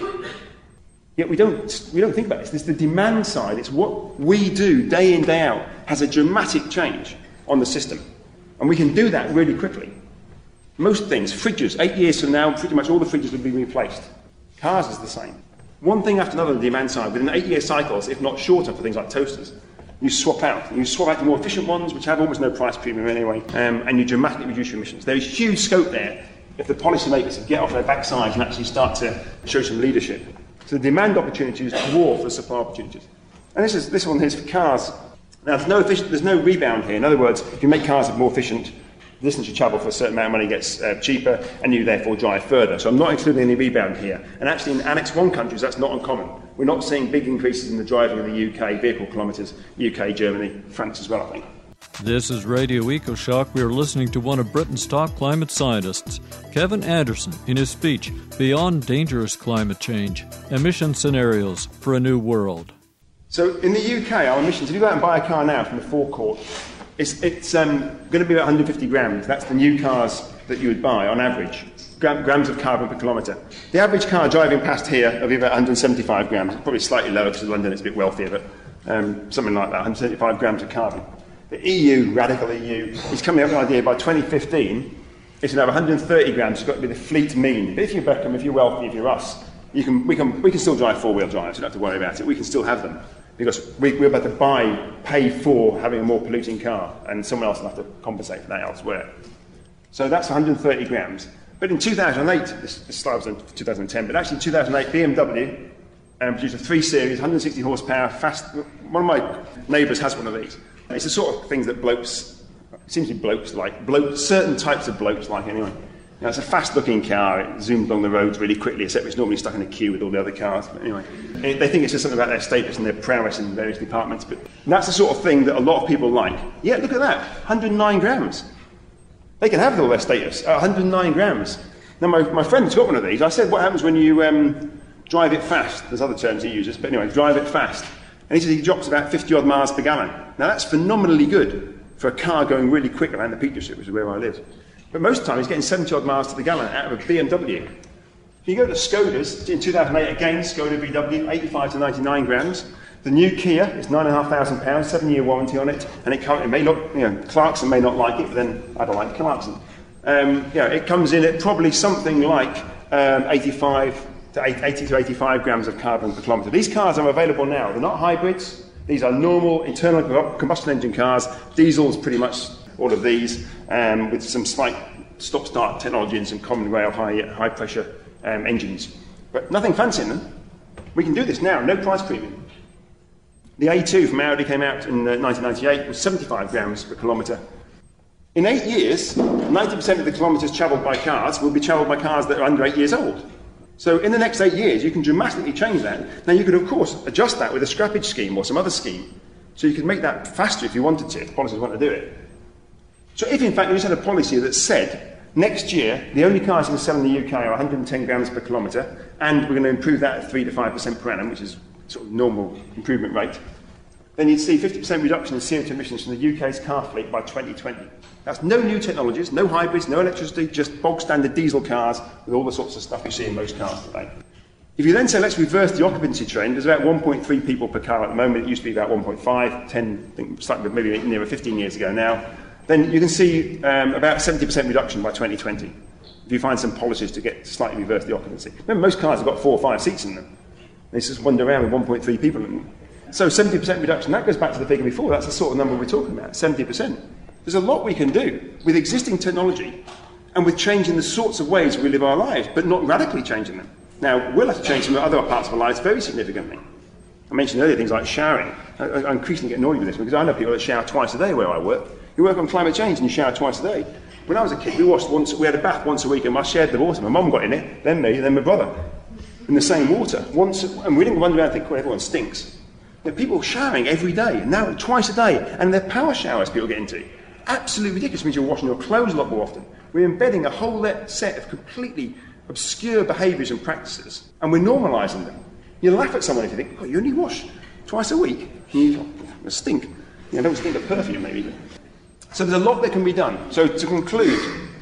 Yet we don't think about this. It's the demand side. It's what we do day in, day out has a dramatic change on the system. And we can do that really quickly. Most things, fridges, 8 years from now, pretty much all the fridges will be replaced. Cars is the same. One thing after another on the demand side, within 8-year cycles, if not shorter for things like toasters, you swap out. And you swap out the more efficient ones, which have almost no price premium anyway, and you dramatically reduce your emissions. There is huge scope there if the policymakers could get off their backsides and actually start to show some leadership. So the demand opportunities dwarf the supply opportunities. And this one here is for cars. Now, there's no rebound here. In other words, if you make cars more efficient, the distance you travel for a certain amount of money gets cheaper, and you therefore drive further. So I'm not including any rebound here. And actually, in Annex 1 countries, that's not uncommon. We're not seeing big increases in the driving in the UK, vehicle kilometres, UK, Germany, France as well, I think. This is Radio EcoShock. We are listening to one of Britain's top climate scientists, Kevin Anderson, in his speech, Beyond Dangerous Climate Change, Emission Scenarios for a New World. So in the UK, our emissions, if you go out and buy a car now from the forecourt, it's going to be about 150 grams. That's the new cars that you would buy on average, grams of carbon per kilometre. The average car driving past here will be about 175 grams. It's probably slightly lower because London is a bit wealthier, but something like that, 175 grams of carbon. The EU, radical EU, is coming up with an idea by 2015, it's going to have 130 grams. It's got to be the fleet mean. But if you're Beckham, if you're wealthy, if you're us, we can still drive four-wheel drives. You don't have to worry about it. We can still have them because we're about to pay for having a more polluting car, and someone else will have to compensate for that elsewhere. So that's 130 grams. But in 2008, this slide was in 2010, but actually in 2008, BMW produced a 3 Series, 160 horsepower, fast. One of my neighbours has one of these. It's the sort of things that certain types of blokes like anyway. Now, it's a fast-looking car. It zooms along the roads really quickly, except it's normally stuck in a queue with all the other cars. But anyway, they think it's just something about their status and their prowess in various departments. But that's the sort of thing that a lot of people like. Yeah, look at that, 109 grams. They can have all their status at 109 grams. Now, my friend's got one of these. I said, what happens when you drive it fast? There's other terms he uses, but anyway, drive it fast. And he says he drops about 50-odd miles per gallon. Now, that's phenomenally good for a car going really quick around the Peak District, which is where I live. But most of the time, he's getting 70-odd miles to the gallon out of a BMW. If you go to Skoda's, in 2008, again, Skoda VW, 85 to 99 grams. The new Kia is £9,500, 7-year warranty on it, and it may not, Clarkson may not like it, but then I don't like Clarkson. It comes in at probably something like 80 to 85 grams of carbon per kilometre. These cars are available now. They're not hybrids. These are normal internal combustion engine cars. Diesels, pretty much all of these, with some slight stop-start technology and some common rail high-pressure engines. But nothing fancy in them. We can do this now, no price premium. The A2 from Audi came out in 1998, was 75 grams per kilometre. In 8 years, 90% of the kilometres travelled by cars will be travelled by cars that are under 8 years old. So in the next 8 years, you can dramatically change that. Now, you could, of course, adjust that with a scrappage scheme or some other scheme. So you could make that faster if you wanted to, if policies want to do it. So if, in fact, you just had a policy that said, next year, the only cars you can sell in the UK are 110 grams per kilometre, and we're going to improve that at 3 to 5% per annum, which is sort of normal improvement rate, then you'd see 50% reduction in CO2 emissions from the UK's car fleet by 2020. That's no new technologies, no hybrids, no electricity, just bog-standard diesel cars with all the sorts of stuff you see in most cars today. If you then say, let's reverse the occupancy trend, there's about 1.3 people per car at the moment. It used to be about 1.5, 10, I think slightly, maybe nearer 15 years ago now. Then you can see about 70% reduction by 2020 if you find some policies to get slightly reverse the occupancy. Remember, most cars have got 4 or 5 seats in them. They just wander around with 1.3 people in them. So 70% reduction, that goes back to the figure before. That's the sort of number we're talking about, 70%. There's a lot we can do with existing technology and with changing the sorts of ways we live our lives, but not radically changing them. Now, we'll have to change some other parts of our lives very significantly. I mentioned earlier things like showering. I increasingly get annoyed with this because I know people that shower twice a day where I work. You work on climate change and you shower twice a day. When I was a kid, we had a bath once a week and I shared the water. My mum got in it, then me, then my brother, in the same water. And we didn't wander around and think, well, everyone stinks. There are people showering every day, and now twice a day, and they're power showers people get into. Absolutely ridiculous. It means you're washing your clothes a lot more often. We're embedding a whole set of completely obscure behaviours and practices, and we're normalising them. You laugh at someone if you think, oh, you only wash twice a week? You stink. Don't stink of perfume, maybe. So there's a lot that can be done. So to conclude,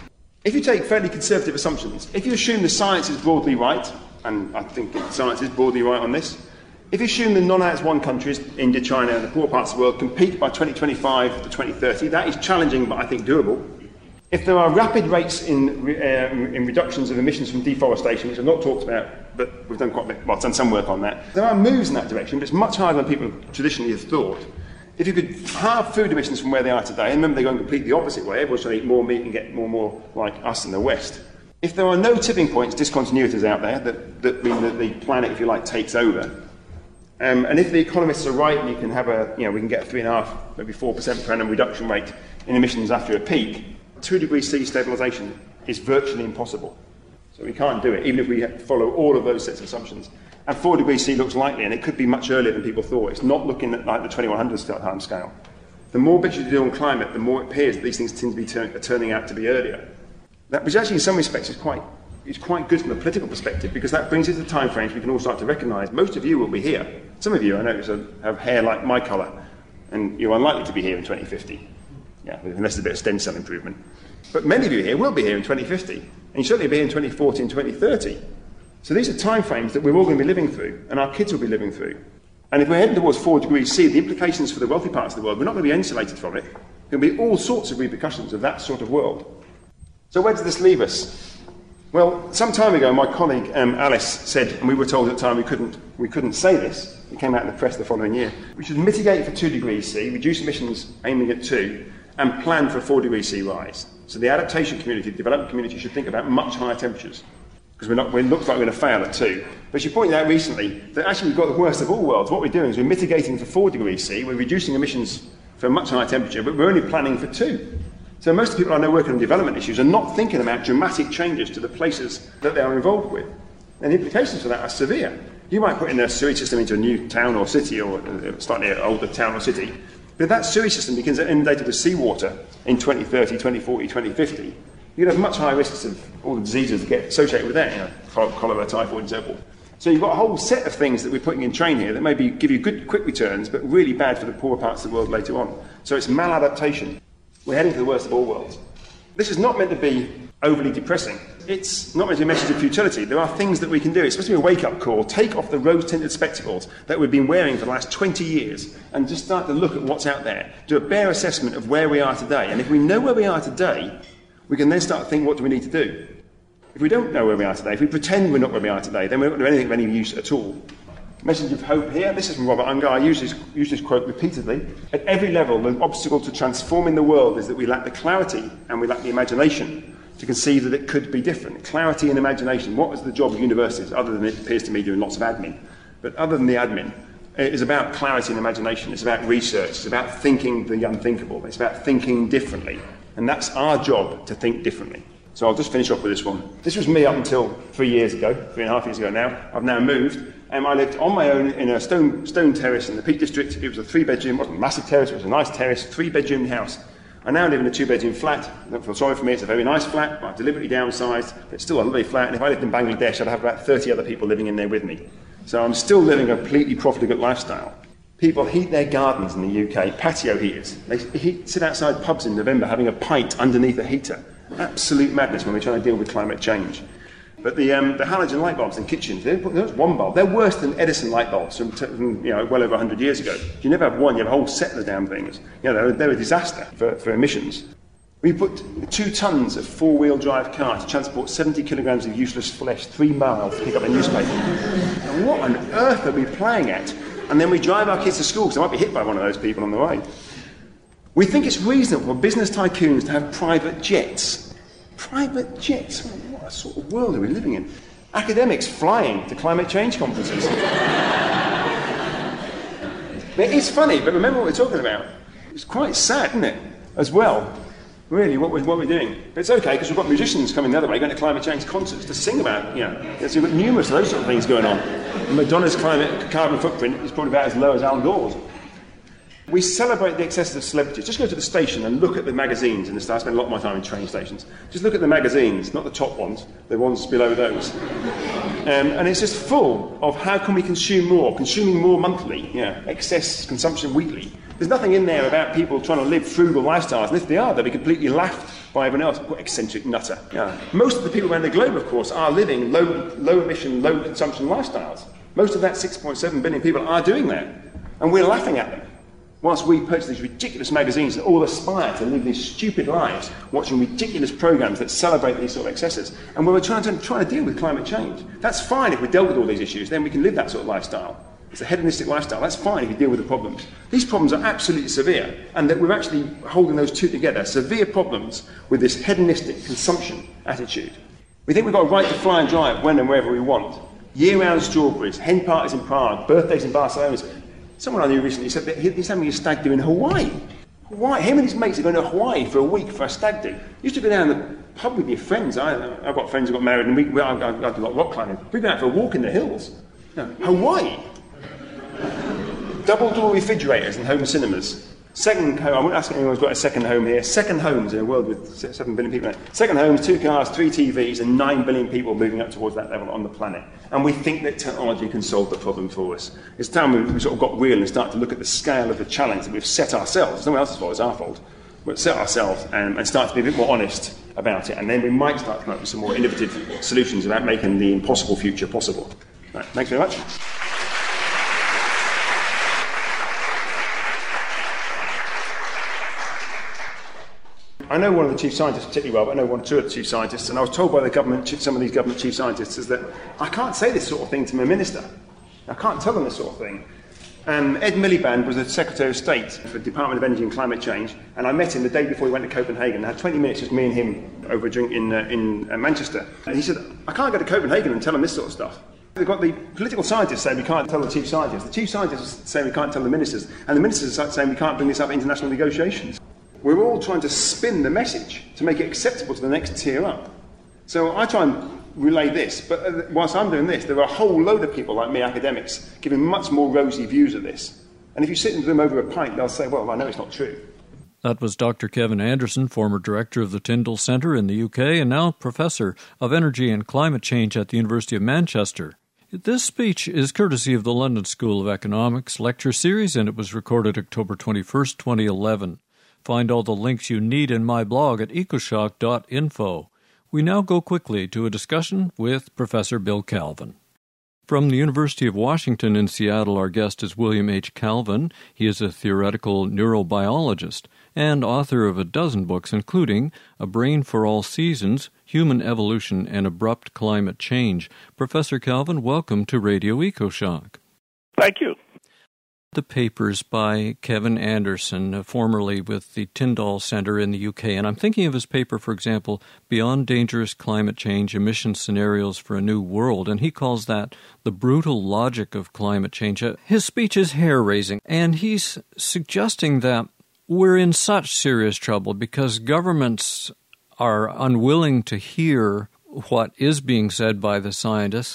if you take fairly conservative assumptions, if you assume the science is broadly right, and I think the science is broadly right on this, if you assume the non-Annex 1 countries, India, China, and the poor parts of the world, compete by 2025 to 2030, that is challenging, but I think doable. If there are rapid rates in reductions of emissions from deforestation, which I've not talked about, but we've done done some work on that, there are moves in that direction, but it's much harder than people traditionally have thought. If you could halve food emissions from where they are today, and remember they're going completely the opposite way, everyone's trying to eat more meat and get more like us in the West. If there are no tipping points, discontinuities out there that mean that the planet, if you like, takes over, and if the economists are right and you can have we can get a 3.5%, maybe 4% per annum reduction rate in emissions after a peak, 2 degrees C stabilisation is virtually impossible. So we can't do it, even if we follow all of those sets of assumptions. And 4 degrees C looks likely, and it could be much earlier than people thought. It's not looking at like the 2100 time scale. The more bits you do on climate, the more it appears that these things tend to be turning out to be earlier. That, which actually in some respects is quite good from a political perspective, because that brings us to time frames we can all start to recognise. Most of you will be here. Some of you, I notice, have hair like my colour, and you're unlikely to be here in 2050. Yeah, unless there's a bit of stem cell improvement. But many of you here will be here in 2050, and you'll certainly be here in 2040 and 2030. So these are time frames that we're all going to be living through, and our kids will be living through. And if we're heading towards 4 degrees C, the implications for the wealthy parts of the world, we're not going to be insulated from it. There will be all sorts of repercussions of that sort of world. So where does this leave us? Well, some time ago, my colleague Alice said, and we were told at the time we couldn't say this, it came out in the press the following year, we should mitigate for 2 degrees C, reduce emissions aiming at 2, and plan for a 4 degrees C rise. So the adaptation community, the development community, should think about much higher temperatures, because it looks like we're going to fail at 2. But she pointed out recently that actually we've got the worst of all worlds. What we're doing is we're mitigating for 4 degrees C, we're reducing emissions for a much higher temperature, but we're only planning for 2. So most of the people I know working on development issues are not thinking about dramatic changes to the places that they are involved with. And the implications for that are severe. You might put in a sewage system into a new town or city, or a slightly older town or city, but if that sewage system becomes inundated with seawater in 2030, 2040, 2050, you're going to have much higher risks of all the diseases that get associated with that, cholera, typhoid and so forth. So you've got a whole set of things that we're putting in train here that maybe give you good, quick returns, but really bad for the poorer parts of the world later on. So it's maladaptation. We're heading to the worst of all worlds. This is not meant to be overly depressing. It's not meant to be a message of futility. There are things that we can do. It's supposed to be a wake-up call. Take off the rose-tinted spectacles that we've been wearing for the last 20 years and just start to look at what's out there. Do a bare assessment of where we are today. And if we know where we are today, we can then start to think, what do we need to do? If we don't know where we are today, if we pretend we're not where we are today, then we're not going to do anything of any use at all. Message of hope here. This is from Robert Unger. I use this quote repeatedly. At every level, the obstacle to transforming the world is that we lack the clarity and we lack the imagination to conceive that it could be different. Clarity and imagination. What is the job of universities, other than it appears to me doing lots of admin? But other than the admin, it is about clarity and imagination. It's about research. It's about thinking the unthinkable. It's about thinking differently. And that's our job, to think differently. So I'll just finish off with this one. This was me up until 3.5 years ago now. I've now moved. I lived on my own in a stone terrace in the Peak District. It was a 3-bedroom, it wasn't a massive terrace, it was a nice terrace, 3-bedroom house. I now live in a 2-bedroom flat. Don't feel sorry for me, it's a very nice flat, but I've deliberately downsized, but it's still a lovely flat, and if I lived in Bangladesh, I'd have about 30 other people living in there with me. So I'm still living a completely profligate lifestyle. People heat their gardens in the UK, patio heaters. They sit outside pubs in November having a pint underneath a heater. Absolute madness when we're trying to deal with climate change. But the halogen light bulbs in kitchens, there's one bulb. They're worse than Edison light bulbs from well over 100 years ago. You never have one, you have a whole set of the damn things. They're a disaster for emissions. We put 2 tons of 4-wheel drive car to transport 70 kilograms of useless flesh 3 miles to pick up a newspaper. And what on earth are we playing at? And then we drive our kids to school because they might be hit by one of those people on the way. We think it's reasonable for business tycoons to have private jets. Private jets? What sort of world are we living in? Academics flying to climate change conferences. It's funny, but remember what we're talking about. It's quite sad, isn't it? As well, really, what we're doing. But it's okay, because we've got musicians coming the other way, going to climate change concerts to sing about, So we've got numerous of those sort of things going on. And Madonna's carbon footprint is probably about as low as Al Gore's. We celebrate the excesses of celebrities. Just go to the station and look at the magazines. And I spend a lot of my time in train stations. Just look at the magazines, not the top ones, the ones below those. And it's just full of how can we consume more, consuming more monthly, excess consumption weekly. There's nothing in there about people trying to live frugal lifestyles. And if they are, they'll be completely laughed by everyone else. What eccentric nutter. Most of the people around the globe, of course, are living low emission, low consumption lifestyles. Most of that 6.7 billion people are doing that. And we're laughing at them. Whilst we purchase these ridiculous magazines that all aspire to live these stupid lives, watching ridiculous programmes that celebrate these sort of excesses, and when we're trying to deal with climate change. That's fine if we dealt with all these issues, then we can live that sort of lifestyle. It's a hedonistic lifestyle. That's fine if we deal with the problems. These problems are absolutely severe, and that we're actually holding those two together. Severe problems with this hedonistic consumption attitude. We think we've got a right to fly and drive when and wherever we want. Year-round strawberries, hen parties in Prague, birthdays in Barcelona. Someone I knew recently said that he's having a stag do in Hawaii. Hawaii. Him and his mates are going to Hawaii for a week for a stag do. You used to go down the pub with your friends. I've got friends who got married, and I do a lot of rock climbing. We go out for a walk in the hills. No, Hawaii. Double-door refrigerators and home cinemas. Second home, I won't ask anyone who's got a second home here. Second homes in a world with 7 billion people. Second homes, 2 cars, 3 TVs, and 9 billion people moving up towards that level on the planet. And we think that technology can solve the problem for us. It's time we sort of got real and start to look at the scale of the challenge that we've set ourselves. It's no one else's fault, it's our fault. But set ourselves and start to be a bit more honest about it. And then we might start to come up with some more innovative solutions about making the impossible future possible. Right, thanks very much. I know one of the chief scientists particularly well, but I know 1 or 2 of the chief scientists, and I was told by the government, some of these government chief scientists, is that I can't say this sort of thing to my minister. I can't tell them this sort of thing. Ed Miliband was the Secretary of State for the Department of Energy and Climate Change, and I met him the day before he went to Copenhagen. I had 20 minutes, just me and him, over a drink in Manchester. And he said, I can't go to Copenhagen and tell them this sort of stuff. They've got the political scientists saying we can't tell the chief scientists. The chief scientists saying we can't tell the ministers. And the ministers are saying we can't bring this up in international negotiations. We're all trying to spin the message to make it acceptable to the next tier up. So I try and relay this, but whilst I'm doing this, there are a whole load of people like me, academics, giving much more rosy views of this. And if you sit with them over a pint, they'll say, well, I know it's not true. That was Dr. Kevin Anderson, former director of the Tyndall Centre in the UK and now professor of energy and climate change at the University of Manchester. This speech is courtesy of the London School of Economics lecture series, and it was recorded October 21st, 2011. Find all the links you need in my blog at ecoshock.info. We now go quickly to a discussion with Professor Bill Calvin. From the University of Washington in Seattle, our guest is William H. Calvin. He is a theoretical neurobiologist and author of a dozen books, including A Brain for All Seasons, Human Evolution and Abrupt Climate Change. Professor Calvin, welcome to Radio EcoShock. Thank you. The papers by Kevin Anderson, formerly with the Tyndall Centre in the UK. And I'm thinking of his paper, for example, Beyond Dangerous Climate Change, Emission Scenarios for a New World. And he calls that the brutal logic of climate change. His speech is hair-raising. And he's suggesting that we're in such serious trouble because governments are unwilling to hear what is being said by the scientists,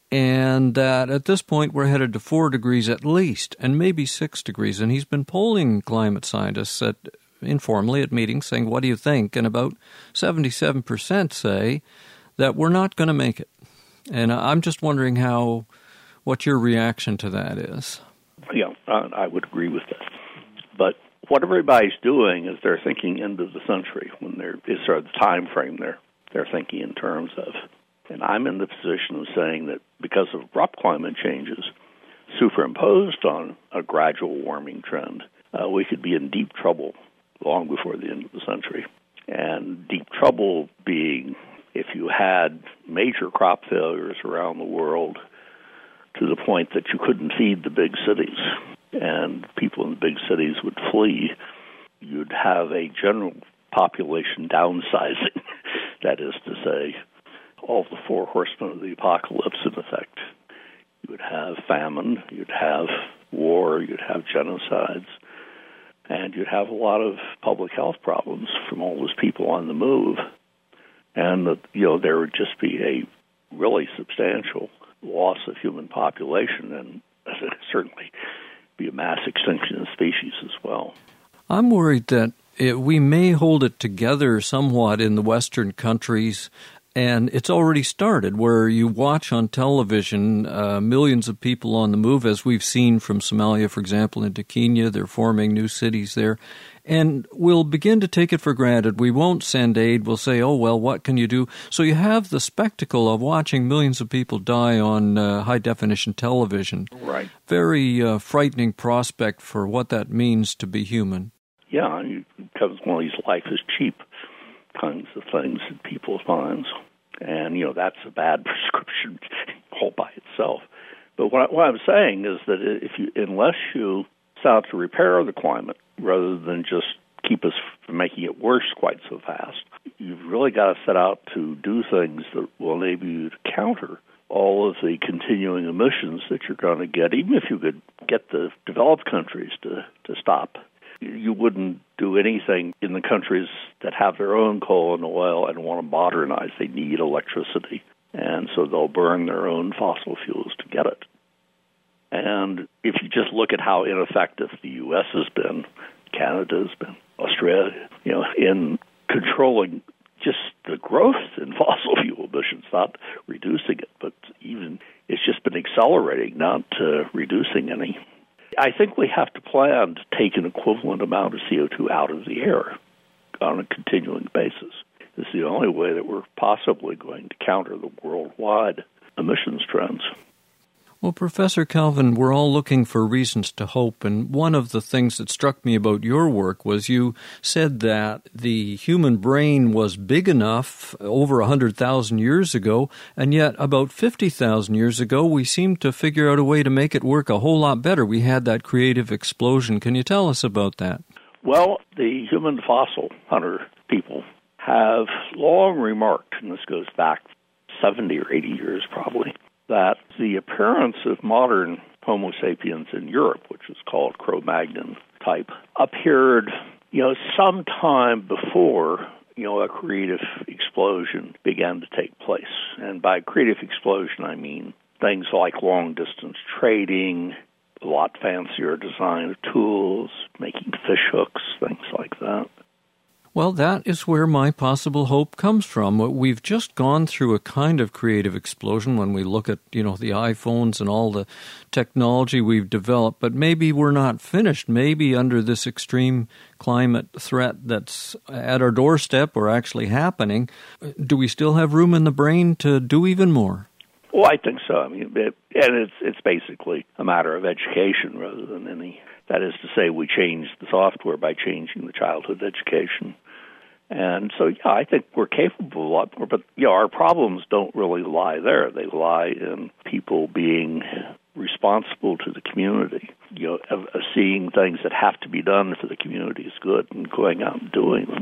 and that at this point we're headed to 4 degrees at least, and maybe 6 degrees. And he's been polling climate scientists informally at meetings saying, what do you think? And about 77% say that we're not going to make it. And I'm just wondering what your reaction to that is. Yeah, I would agree with that. But what everybody's doing is they're thinking into the century when is sort of the time frame they're thinking in terms of. And I'm in the position of saying that because of abrupt climate changes superimposed on a gradual warming trend, we could be in deep trouble long before the end of the century. And deep trouble being if you had major crop failures around the world to the point that you couldn't feed the big cities and people in the big cities would flee, you'd have a general population downsizing. That is to say, all the 4 horsemen of the apocalypse, in effect. You would have famine, you'd have war, you'd have genocides, and you'd have a lot of public health problems from all those people on the move. And there would just be a really substantial loss of human population, and certainly be a mass extinction of species as well. I'm worried that we may hold it together somewhat in the Western countries. And it's already started, where you watch on television millions of people on the move, as we've seen from Somalia, for example, into Kenya. They're forming new cities there. And we'll begin to take it for granted. We won't send aid. We'll say, oh, well, what can you do? So you have the spectacle of watching millions of people die on high-definition television. Right. Very frightening prospect for what that means to be human. Yeah, it becomes one of these life is cheap kinds of things in people's minds. And, that's a bad prescription all by itself. But what I'm saying is that unless you start to repair the climate rather than just keep us from making it worse quite so fast. You've really got to set out to do things that will enable you to counter all of the continuing emissions that you're going to get, even if you could get the developed countries to stop. You wouldn't do anything in the countries that have their own coal and oil and want to modernize. They need electricity, and so they'll burn their own fossil fuels to get it. And if you just look at how ineffective the U.S. has been, Canada has been, Australia, in controlling just the growth in fossil fuel emissions, not reducing it, but even it's just been accelerating, not reducing any. I think we have to plan to take an equivalent amount of CO2 out of the air on a continuing basis. This is the only way that we're possibly going to counter the worldwide emissions trends. Well, Professor Calvin, we're all looking for reasons to hope, and one of the things that struck me about your work was you said that the human brain was big enough over 100,000 years ago, and yet about 50,000 years ago we seemed to figure out a way to make it work a whole lot better. We had that creative explosion. Can you tell us about that? Well, the human fossil hunter people have long remarked, and this goes back 70 or 80 years probably, that the appearance of modern Homo sapiens in Europe, which is called Cro-Magnon type, appeared, sometime before, a creative explosion began to take place. And by creative explosion, I mean things like long-distance trading, a lot fancier design of tools, making fish hooks, things like that. Well, that is where my possible hope comes from. We've just gone through a kind of creative explosion when we look at, the iPhones and all the technology we've developed, but maybe we're not finished. Maybe under this extreme climate threat that's at our doorstep or actually happening, do we still have room in the brain to do even more? Well, I think so. It's basically a matter of education rather than any. That is to say, we change the software by changing the childhood education. And so, I think we're capable of a lot more. But, our problems don't really lie there. They lie in people being responsible to the community, of seeing things that have to be done for the community is good and going out and doing them.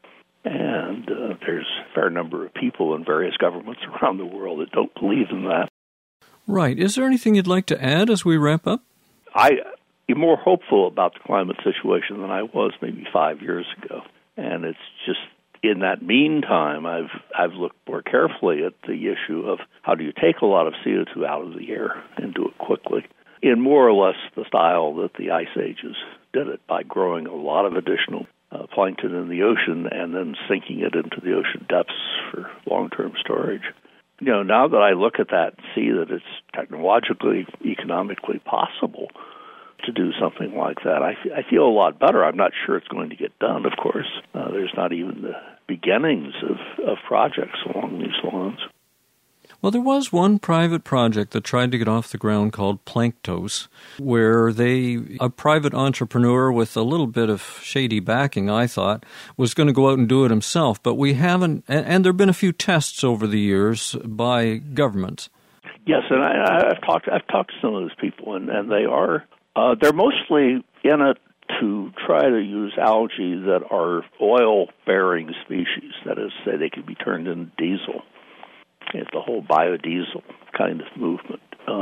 And there's a fair number of people in various governments around the world that don't believe in that. Right. Is there anything you'd like to add as we wrap up? I'm more hopeful about the climate situation than I was maybe 5 years ago. And it's just in that meantime, I've looked more carefully at the issue of how do you take a lot of CO2 out of the air and do it quickly, in more or less the style that the ice ages did it, by growing a lot of additional plankton in the ocean and then sinking it into the ocean depths for long-term storage. Now that I look at that and see that it's technologically, economically possible to do something like that, I feel a lot better. I'm not sure it's going to get done, of course. There's not even the beginnings of projects along these lines. Well, there was one private project that tried to get off the ground called Planktos, where a private entrepreneur with a little bit of shady backing, I thought, was going to go out and do it himself. But we haven't, and there have been a few tests over the years by governments. Yes, and I've talked to some of those people, and they are they're mostly in it to try to use algae that are oil-bearing species. That is, say they could be turned into diesel. It's the whole biodiesel kind of movement.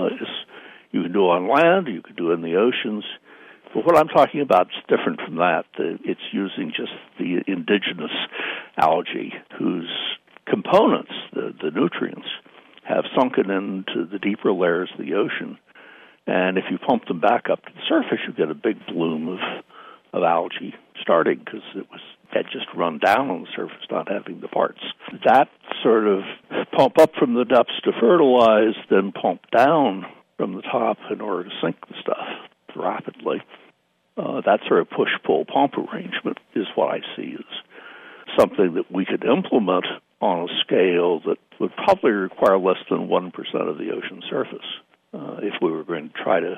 You can do it on land, you can do it in the oceans. But what I'm talking about is different from that. It's using just the indigenous algae whose components, the nutrients, have sunken into the deeper layers of the ocean. And if you pump them back up to the surface, you get a big bloom of algae starting because it had just run down on the surface, not having the parts. That sort of pump up from the depths to fertilize, then pump down from the top in order to sink the stuff rapidly. That sort of push-pull pump arrangement is what I see as something that we could implement on a scale that would probably require less than 1% of the ocean surface. If we were going to try to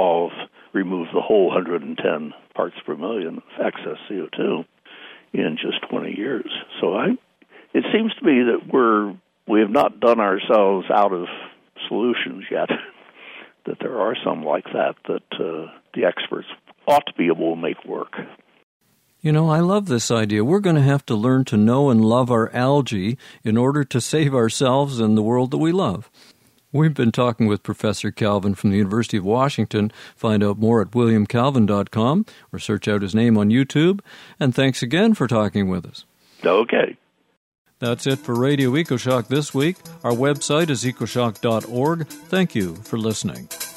remove the whole 110 parts per million of excess CO2 in just 20 years. So it seems to me that we have not done ourselves out of solutions yet, that there are some like that the experts ought to be able to make work. You know, I love this idea. We're going to have to learn to know and love our algae in order to save ourselves and the world that we love. We've been talking with Professor Calvin from the University of Washington. Find out more at williamcalvin.com or search out his name on YouTube. And thanks again for talking with us. Okay. That's it for Radio EcoShock this week. Our website is ecoshock.org. Thank you for listening.